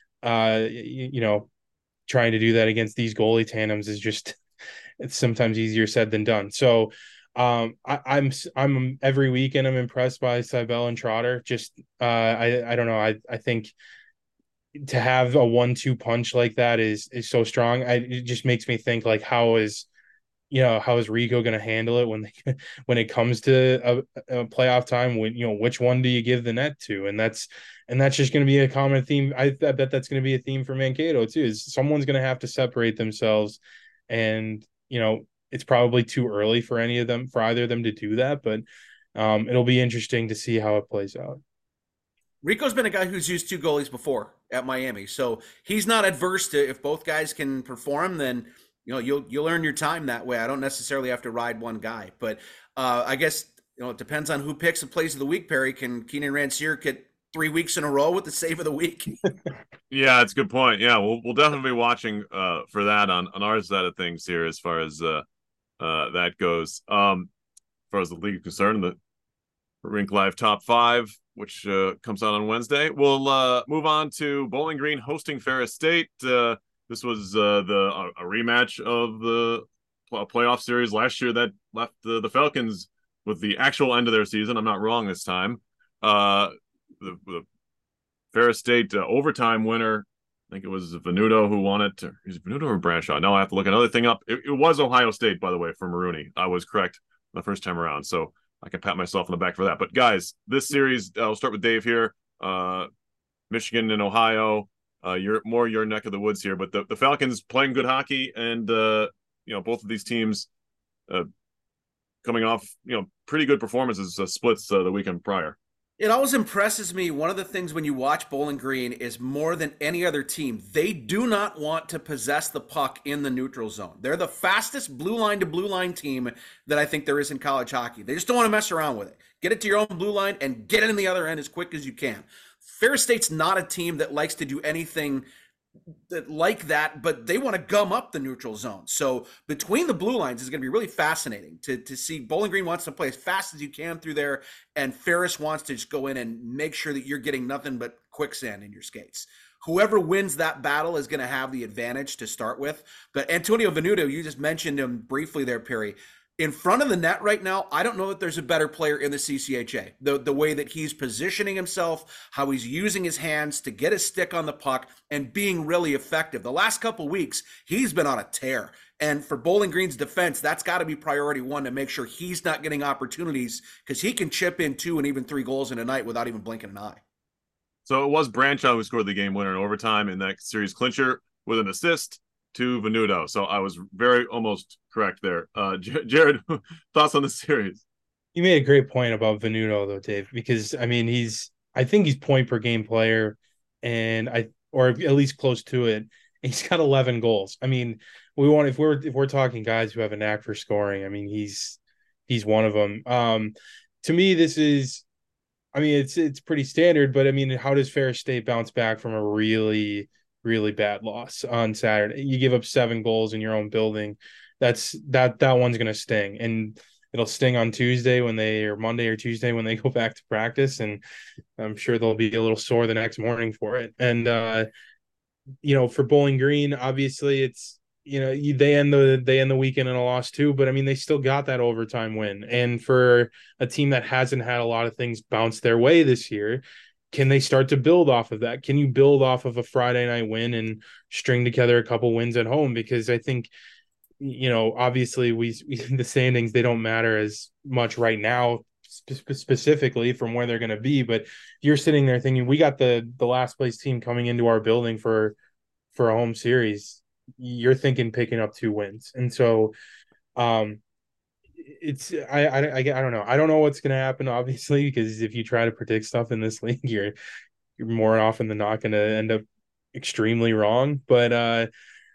trying to do that against these goalie tandems is it's sometimes easier said than done. So I'm every weekend I'm impressed by Cybele and Trotter. Just I don't know. I think to have a 1-2 punch like that is so strong. It just makes me think, like, how is Rico going to handle it when it comes to a playoff time? Which one do you give the net to? And that's just going to be a common theme. I bet that's going to be a theme for Mankato too. Is someone's going to have to separate themselves, and it's probably too early for either of them to do that. But it'll be interesting to see how it plays out. Rico's been a guy who's used two goalies before at Miami, so he's not adverse to if both guys can perform. Then you'll earn your time that way. I don't necessarily have to ride one guy, but I guess it depends on who picks the plays of the week. Perry, can Keenan Rancier get 3 weeks in a row with the save of the week? Yeah, it's a good point. Yeah, we'll definitely be watching for that on our side of things here as far as that goes. As far as the league is concerned, the Rink Live Top 5, which comes out on Wednesday. We'll move on to Bowling Green hosting Ferris State. This was a rematch of the playoff series last year that left the Falcons with the actual end of their season. I'm not wrong this time. The Ferris State overtime winner, I think it was Venuto who won it. Is it Venuto or Bradshaw? No, I have to look another thing up. It was Ohio State, by the way, for Marooney. I was correct the first time around, so I can pat myself on the back for that. But guys, this series, I'll start with Dave here. Michigan and Ohio, you're more your neck of the woods here. But the Falcons playing good hockey, and both of these teams coming off pretty good performances, splits the weekend prior. It always impresses me. One of the things when you watch Bowling Green is more than any other team, they do not want to possess the puck in the neutral zone. They're the fastest blue line to blue line team that I think there is in college hockey. They just don't want to mess around with it. Get it to your own blue line and get it in the other end as quick as you can. Ferris State's not a team that likes to do anything like that, but they want to gum up the neutral zone. So between the blue lines is going to be really fascinating to see. Bowling Green wants to play as fast as you can through there, and Ferris wants to just go in and make sure that you're getting nothing but quicksand in your skates. Whoever wins that battle is going to have the advantage to start with. But Antonio Venuto, you just mentioned him briefly there, Perry. In front of the net right now, I don't know that there's a better player in the CCHA. The way that he's positioning himself, how he's using his hands to get his stick on the puck and being really effective. The last couple weeks, he's been on a tear. And for Bowling Green's defense, that's got to be priority one to make sure he's not getting opportunities, because he can chip in 2 and even 3 goals in a night without even blinking an eye. So it was Branshaw who scored the game winner in overtime in that series clincher with an assist to Venuto. So I was very almost correct there. Jared, thoughts on the series? You made a great point about Venuto though, Dave, because I mean I think he's point per game player, or at least close to it. He's got 11 goals. I mean, if we're talking guys who have a knack for scoring, I mean he's one of them. To me, this is, I mean, it's pretty standard, but I mean, how does Ferris State bounce back from a really bad loss on Saturday? You give up 7 goals in your own building. That one's going to sting, and it'll sting on Monday or Tuesday when they go back to practice. And I'm sure they'll be a little sore the next morning for it. And, for Bowling Green, obviously it's, they end the weekend in a loss too, but I mean, they still got that overtime win. And for a team that hasn't had a lot of things bounce their way this year, can they start to build off of that? Can you build off of a Friday night win and string together a couple wins at home? Because I think, obviously the standings, they don't matter as much right now, specifically from where they're going to be. But you're sitting there thinking, we got the last place team coming into our building for a home series. You're thinking picking up 2 wins. And so, it's I don't know. I don't know what's going to happen, obviously, because if you try to predict stuff in this league, you're more often than not going to end up extremely wrong. But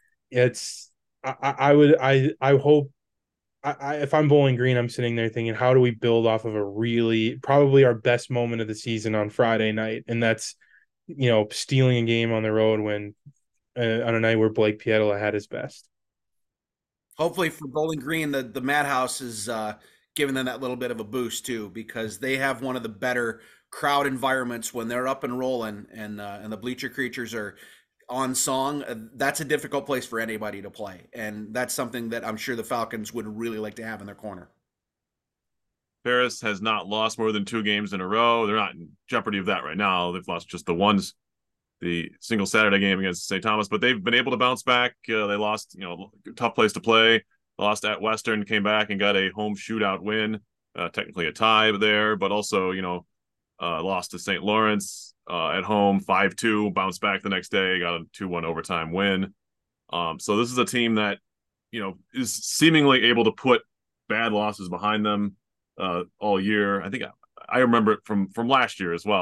I hope, if I'm Bowling Green, I'm sitting there thinking, how do we build off of probably our best moment of the season on Friday night, and that's stealing a game on the road when on a night where Blake Pietila had his best. Hopefully for Bowling Green, the Madhouse is giving them that little bit of a boost too, because they have one of the better crowd environments when they're up and rolling, and the bleacher creatures are on song. That's a difficult place for anybody to play, and that's something that I'm sure the Falcons would really like to have in their corner. Ferris has not lost more than 2 games in a row. They're not in jeopardy of that right now. They've lost just the single Saturday game against St. Thomas, but they've been able to bounce back. They lost, tough place to play. Lost at Western, came back and got a home shootout win, technically a tie there, but also, lost to St. Lawrence at home 5-2, bounced back the next day, got a 2-1 overtime win. So this is a team that, is seemingly able to put bad losses behind them all year. I think I remember it from last year as well.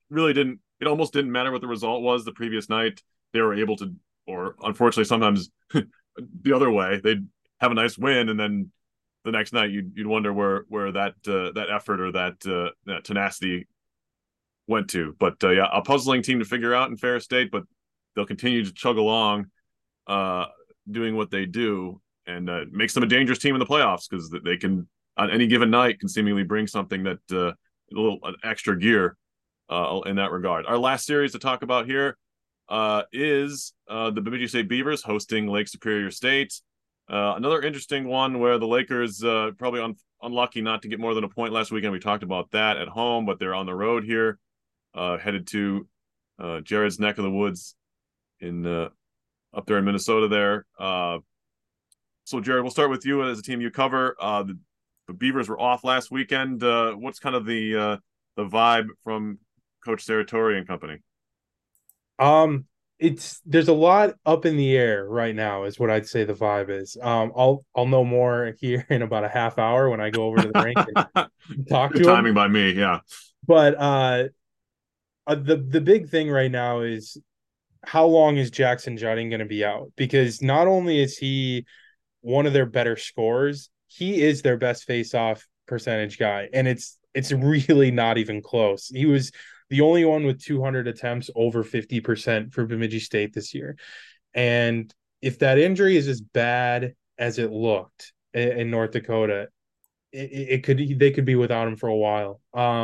really didn't. It almost didn't matter what the result was the previous night. They were able to, or unfortunately, sometimes the other way, they'd have a nice win, and then the next night you'd wonder where that effort or that tenacity went to. But yeah, a puzzling team to figure out in Ferris State, but they'll continue to chug along, doing what they do, and makes them a dangerous team in the playoffs because they can, on any given night, can seemingly bring something that an extra gear in that regard. Our last series to talk about here is the Bemidji State Beavers hosting Lake Superior State. Another interesting one where the Lakers probably unlucky not to get more than a point last weekend. We talked about that at home, but they're on the road here, headed to Jared's neck of the woods in up there in Minnesota there. So Jared, we'll start with you as a team you cover. The Beavers were off last weekend. What's kind of the vibe from Coach Serratori and company? There's a lot up in the air right now, is what I'd say the vibe is. I'll know more here in about a half hour when I go over to the rink and talk to him. Timing by me, yeah. But the big thing right now is how long is Jackson Judding going to be out? Because not only is he one of their better scorers, he is their best face-off percentage guy, and it's really not even close. He was the only one with 200 attempts over 50% for Bemidji State this year. And if that injury is as bad as it looked in North Dakota, they could be without him for a while.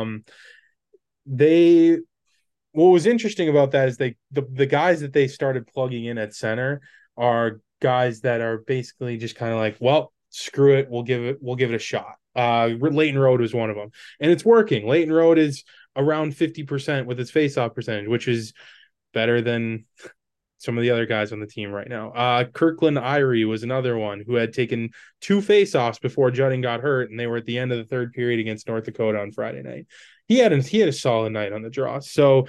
What was interesting about that is the guys that they started plugging in at center are guys that are basically just kind of like, well, screw it, we'll give it a shot. Leighton Road was one of them, and it's working. Leighton Road is around 50% with his faceoff percentage, which is better than some of the other guys on the team right now. Kirkland Irie was another one who had taken 2 faceoffs before Judding got hurt, and they were at the end of the third period against North Dakota on Friday night. He had a solid night on the draw. So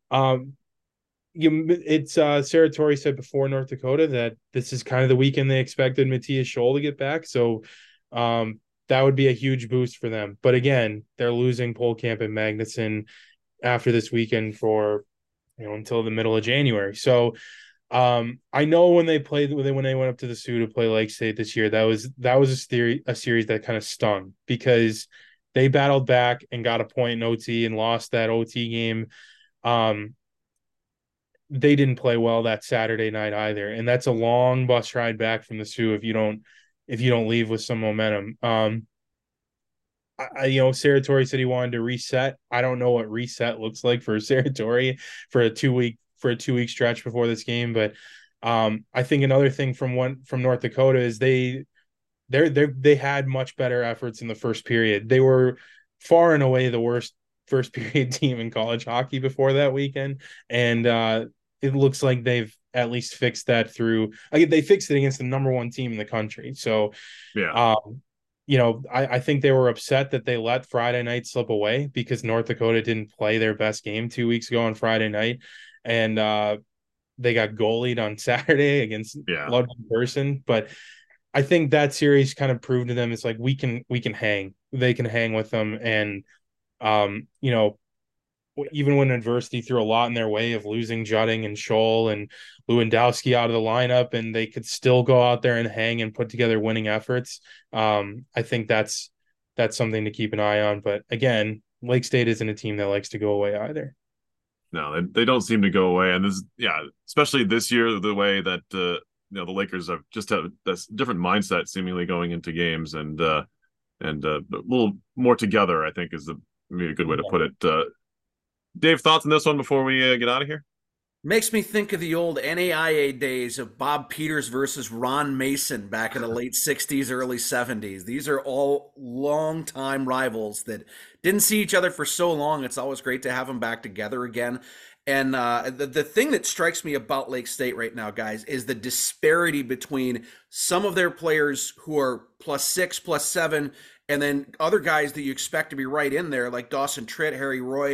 Serratori said before North Dakota that this is kind of the weekend they expected Matthias Scholl to get back. So that would be a huge boost for them. But again, they're losing Polkamp and Magnuson after this weekend for until the middle of January. So I know when they went up to the Sioux to play Lake State this year, that was a series that kind of stung because they battled back and got a point in OT and lost that OT game. They didn't play well that Saturday night either, and that's a long bus ride back from the Sioux if you don't leave with some momentum. Serratori said he wanted to reset. I don't know what reset looks like for Serratori for a 2-week stretch before this game, but I think another thing from North Dakota is they had much better efforts in the first period. They were far and away the worst first period team in college hockey before that weekend, and it looks like they've at least fixed that through. They fixed it against the number 1 team in the country. So, yeah. I think they were upset that they let Friday night slip away because North Dakota didn't play their best game 2 weeks ago on Friday night, and they got goalied on Saturday against Ludwig Person. But I think that series kind of proved to them it's like we can hang. They can hang with them, and even when adversity threw a lot in their way of losing Judding and Scholl and Lewandowski out of the lineup, and they could still go out there and hang and put together winning efforts. I think that's something to keep an eye on. But again, Lake State isn't a team that likes to go away either. No, they don't seem to go away. And especially this year, the way that the Lakers have this different mindset seemingly going into games and a little more together, I think is maybe a good way to put it. Dave, thoughts on this one before we get out of here? Makes me think of the old NAIA days of Bob Peters versus Ron Mason back in the late 60s, early 70s. These are all longtime rivals that didn't see each other for so long. It's always great to have them back together again. And the thing that strikes me about Lake State right now, guys, is the disparity between some of their players who are +6, +7, and then other guys that you expect to be right in there, like Dawson Tritt, Harry Roy,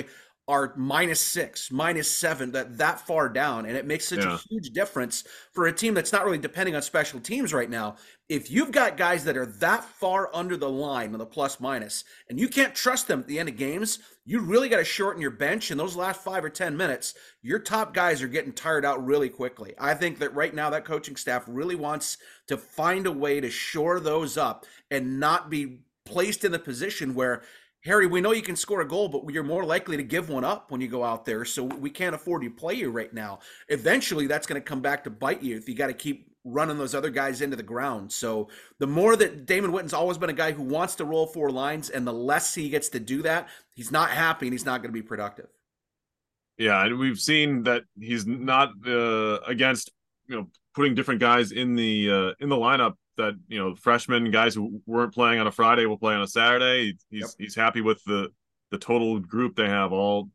are -6, -7, that far down. And it makes such a huge difference for a team that's not really depending on special teams right now. If you've got guys that are that far under the line on the plus minus, and you can't trust them at the end of games, you really got to shorten your bench. In those last 5 or 10 minutes, your top guys are getting tired out really quickly. I think that right now that coaching staff really wants to find a way to shore those up and not be placed in the position where, Harry, we know you can score a goal, but you're more likely to give one up when you go out there. So we can't afford to play you right now. Eventually, that's going to come back to bite you if you got to keep running those other guys into the ground. So the more that Damon Whitten's always been a guy who wants to roll 4 lines, and the less he gets to do that, he's not happy and he's not going to be productive. Yeah, and we've seen that he's not against putting different guys in the lineup. That freshmen guys who weren't playing on a Friday will play on a Saturday. He's happy with the total group they have, all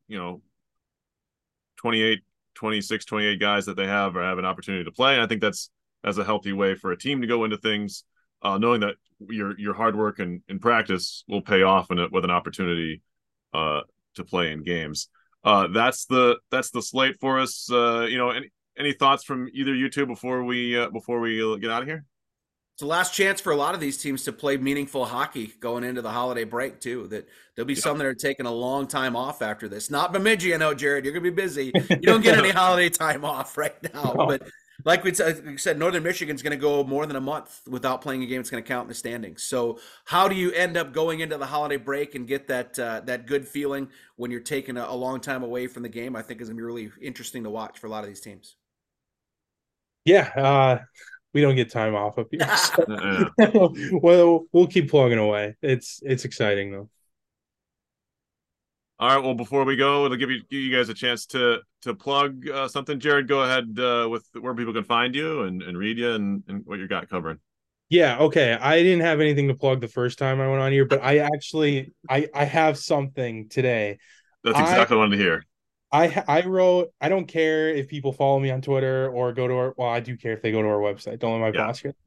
28 guys that they have an opportunity to play. And I think that's a healthy way for a team to go into things, knowing that your hard work and practice will pay off with an opportunity to play in games. That's the slate for us. Any thoughts from either you two before we get out of here? It's the last chance for a lot of these teams to play meaningful hockey going into the holiday break too. That there'll be some that are taking a long time off after this. Not Bemidji, I know, Jared. You're going to be busy. You don't get any holiday time off right now. No. But like we said, Northern Michigan's going to go more than a month without playing a game that's going to count in the standings. So how do you end up going into the holiday break and get that good feeling when you're taking a long time away from the game? I think is going to be really interesting to watch for a lot of these teams. Yeah, we don't get time off up here. So, well, we'll keep plugging away. It's exciting though. All right. Well, before we go, it'll give you guys a chance to plug something. Jared, go ahead with where people can find you and read you and what you got covering. Yeah. Okay. I didn't have anything to plug the first time I went on here, but I actually I have something today. That's exactly what I wanted to hear. I wrote, I don't care if people follow me on Twitter or go to our, well, I do care if they go to our website. Don't let my boss get.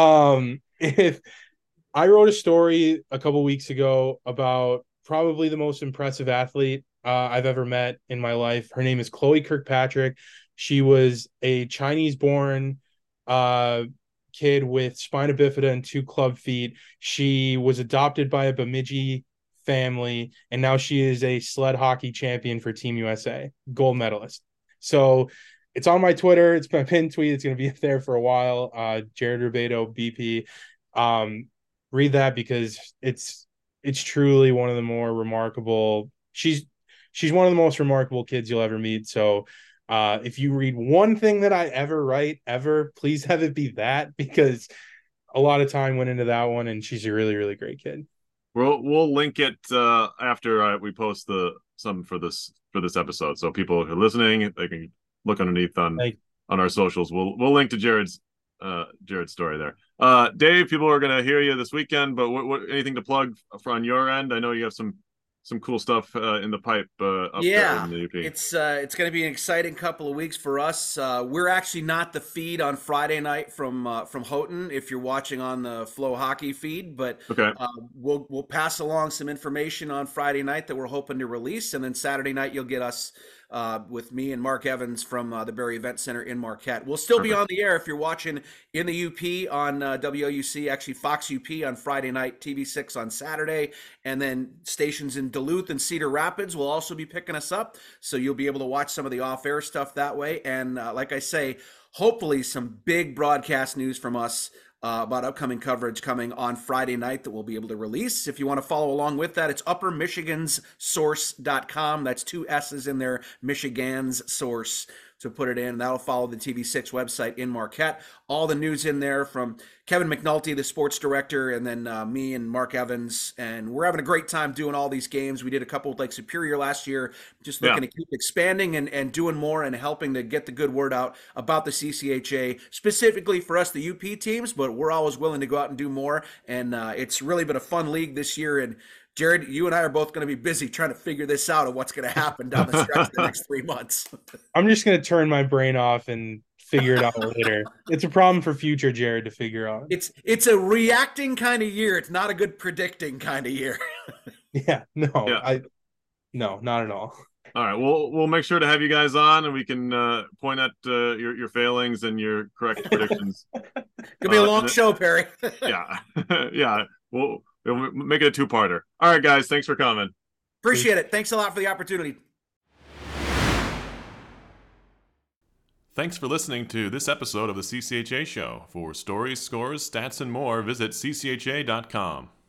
If I wrote a story a couple weeks ago about probably the most impressive athlete I've ever met in my life. Her name is Chloe Kirkpatrick. She was a Chinese-born kid with spina bifida and 2 club feet. She was adopted by a Bemidji family, and now she is a sled hockey champion for Team USA, gold medalist. So it's on my Twitter. It's my pinned tweet. It's going to be up there for a while. Jared Rubedo, BP. Read that because it's truly one of the more remarkable. She's one of the most remarkable kids you'll ever meet. So if you read one thing that I ever write, please have it be that, because a lot of time went into that one, and she's a really, really great kid. We'll link it after we post some for this episode, so people who are listening, they can look underneath on our socials. We'll link to Jared's story there. Dave, people are going to hear you this weekend, but what anything to plug on your end? I know you have some cool stuff in the pipe up there in the UP. It's going to be an exciting couple of weeks for us. We're actually not the feed on Friday night from Houghton if you're watching on the Flow Hockey feed, but okay. We'll pass along some information on Friday night that we're hoping to release, and then Saturday night you'll get us with me and Mark Evans from the Barrie Event Center in Marquette. We'll still be on the air if you're watching in the UP on WOUC, actually Fox UP on Friday night, TV6 on Saturday, and then stations in Duluth and Cedar Rapids will also be picking us up, so you'll be able to watch some of the off-air stuff that way. And like I say, hopefully some big broadcast news from us about upcoming coverage coming on Friday night that we'll be able to release. If you want to follow along with that, it's uppermichigansource.com. That's 2 S's in there, Michigan's Source, to put it in. That'll follow the TV6 website in Marquette. All the news in there from Kevin McNulty, the sports director, and then me and Mark Evans. And we're having a great time doing all these games. We did a couple with Lake Superior last year, just looking to keep expanding and doing more and helping to get the good word out about the CCHA, specifically for us, the UP teams, but we're always willing to go out and do more. And it's really been a fun league this year. And Jared, you and I are both going to be busy trying to figure this out of what's going to happen down the stretch the next 3 months. I'm just going to turn my brain off and figure it out later. It's a problem for future Jared to figure out. It's a reacting kind of year. It's not a good predicting kind of year. No, not at all. All right, we'll make sure to have you guys on, and we can point at your failings and your correct predictions. Could be a long show, Perry. Yeah, yeah. We'll make it a two-parter. All right, guys, thanks for coming. Appreciate it. Thanks a lot for the opportunity. Thanks for listening to this episode of the CCHA Show. For stories, scores, stats, and more, visit ccha.com.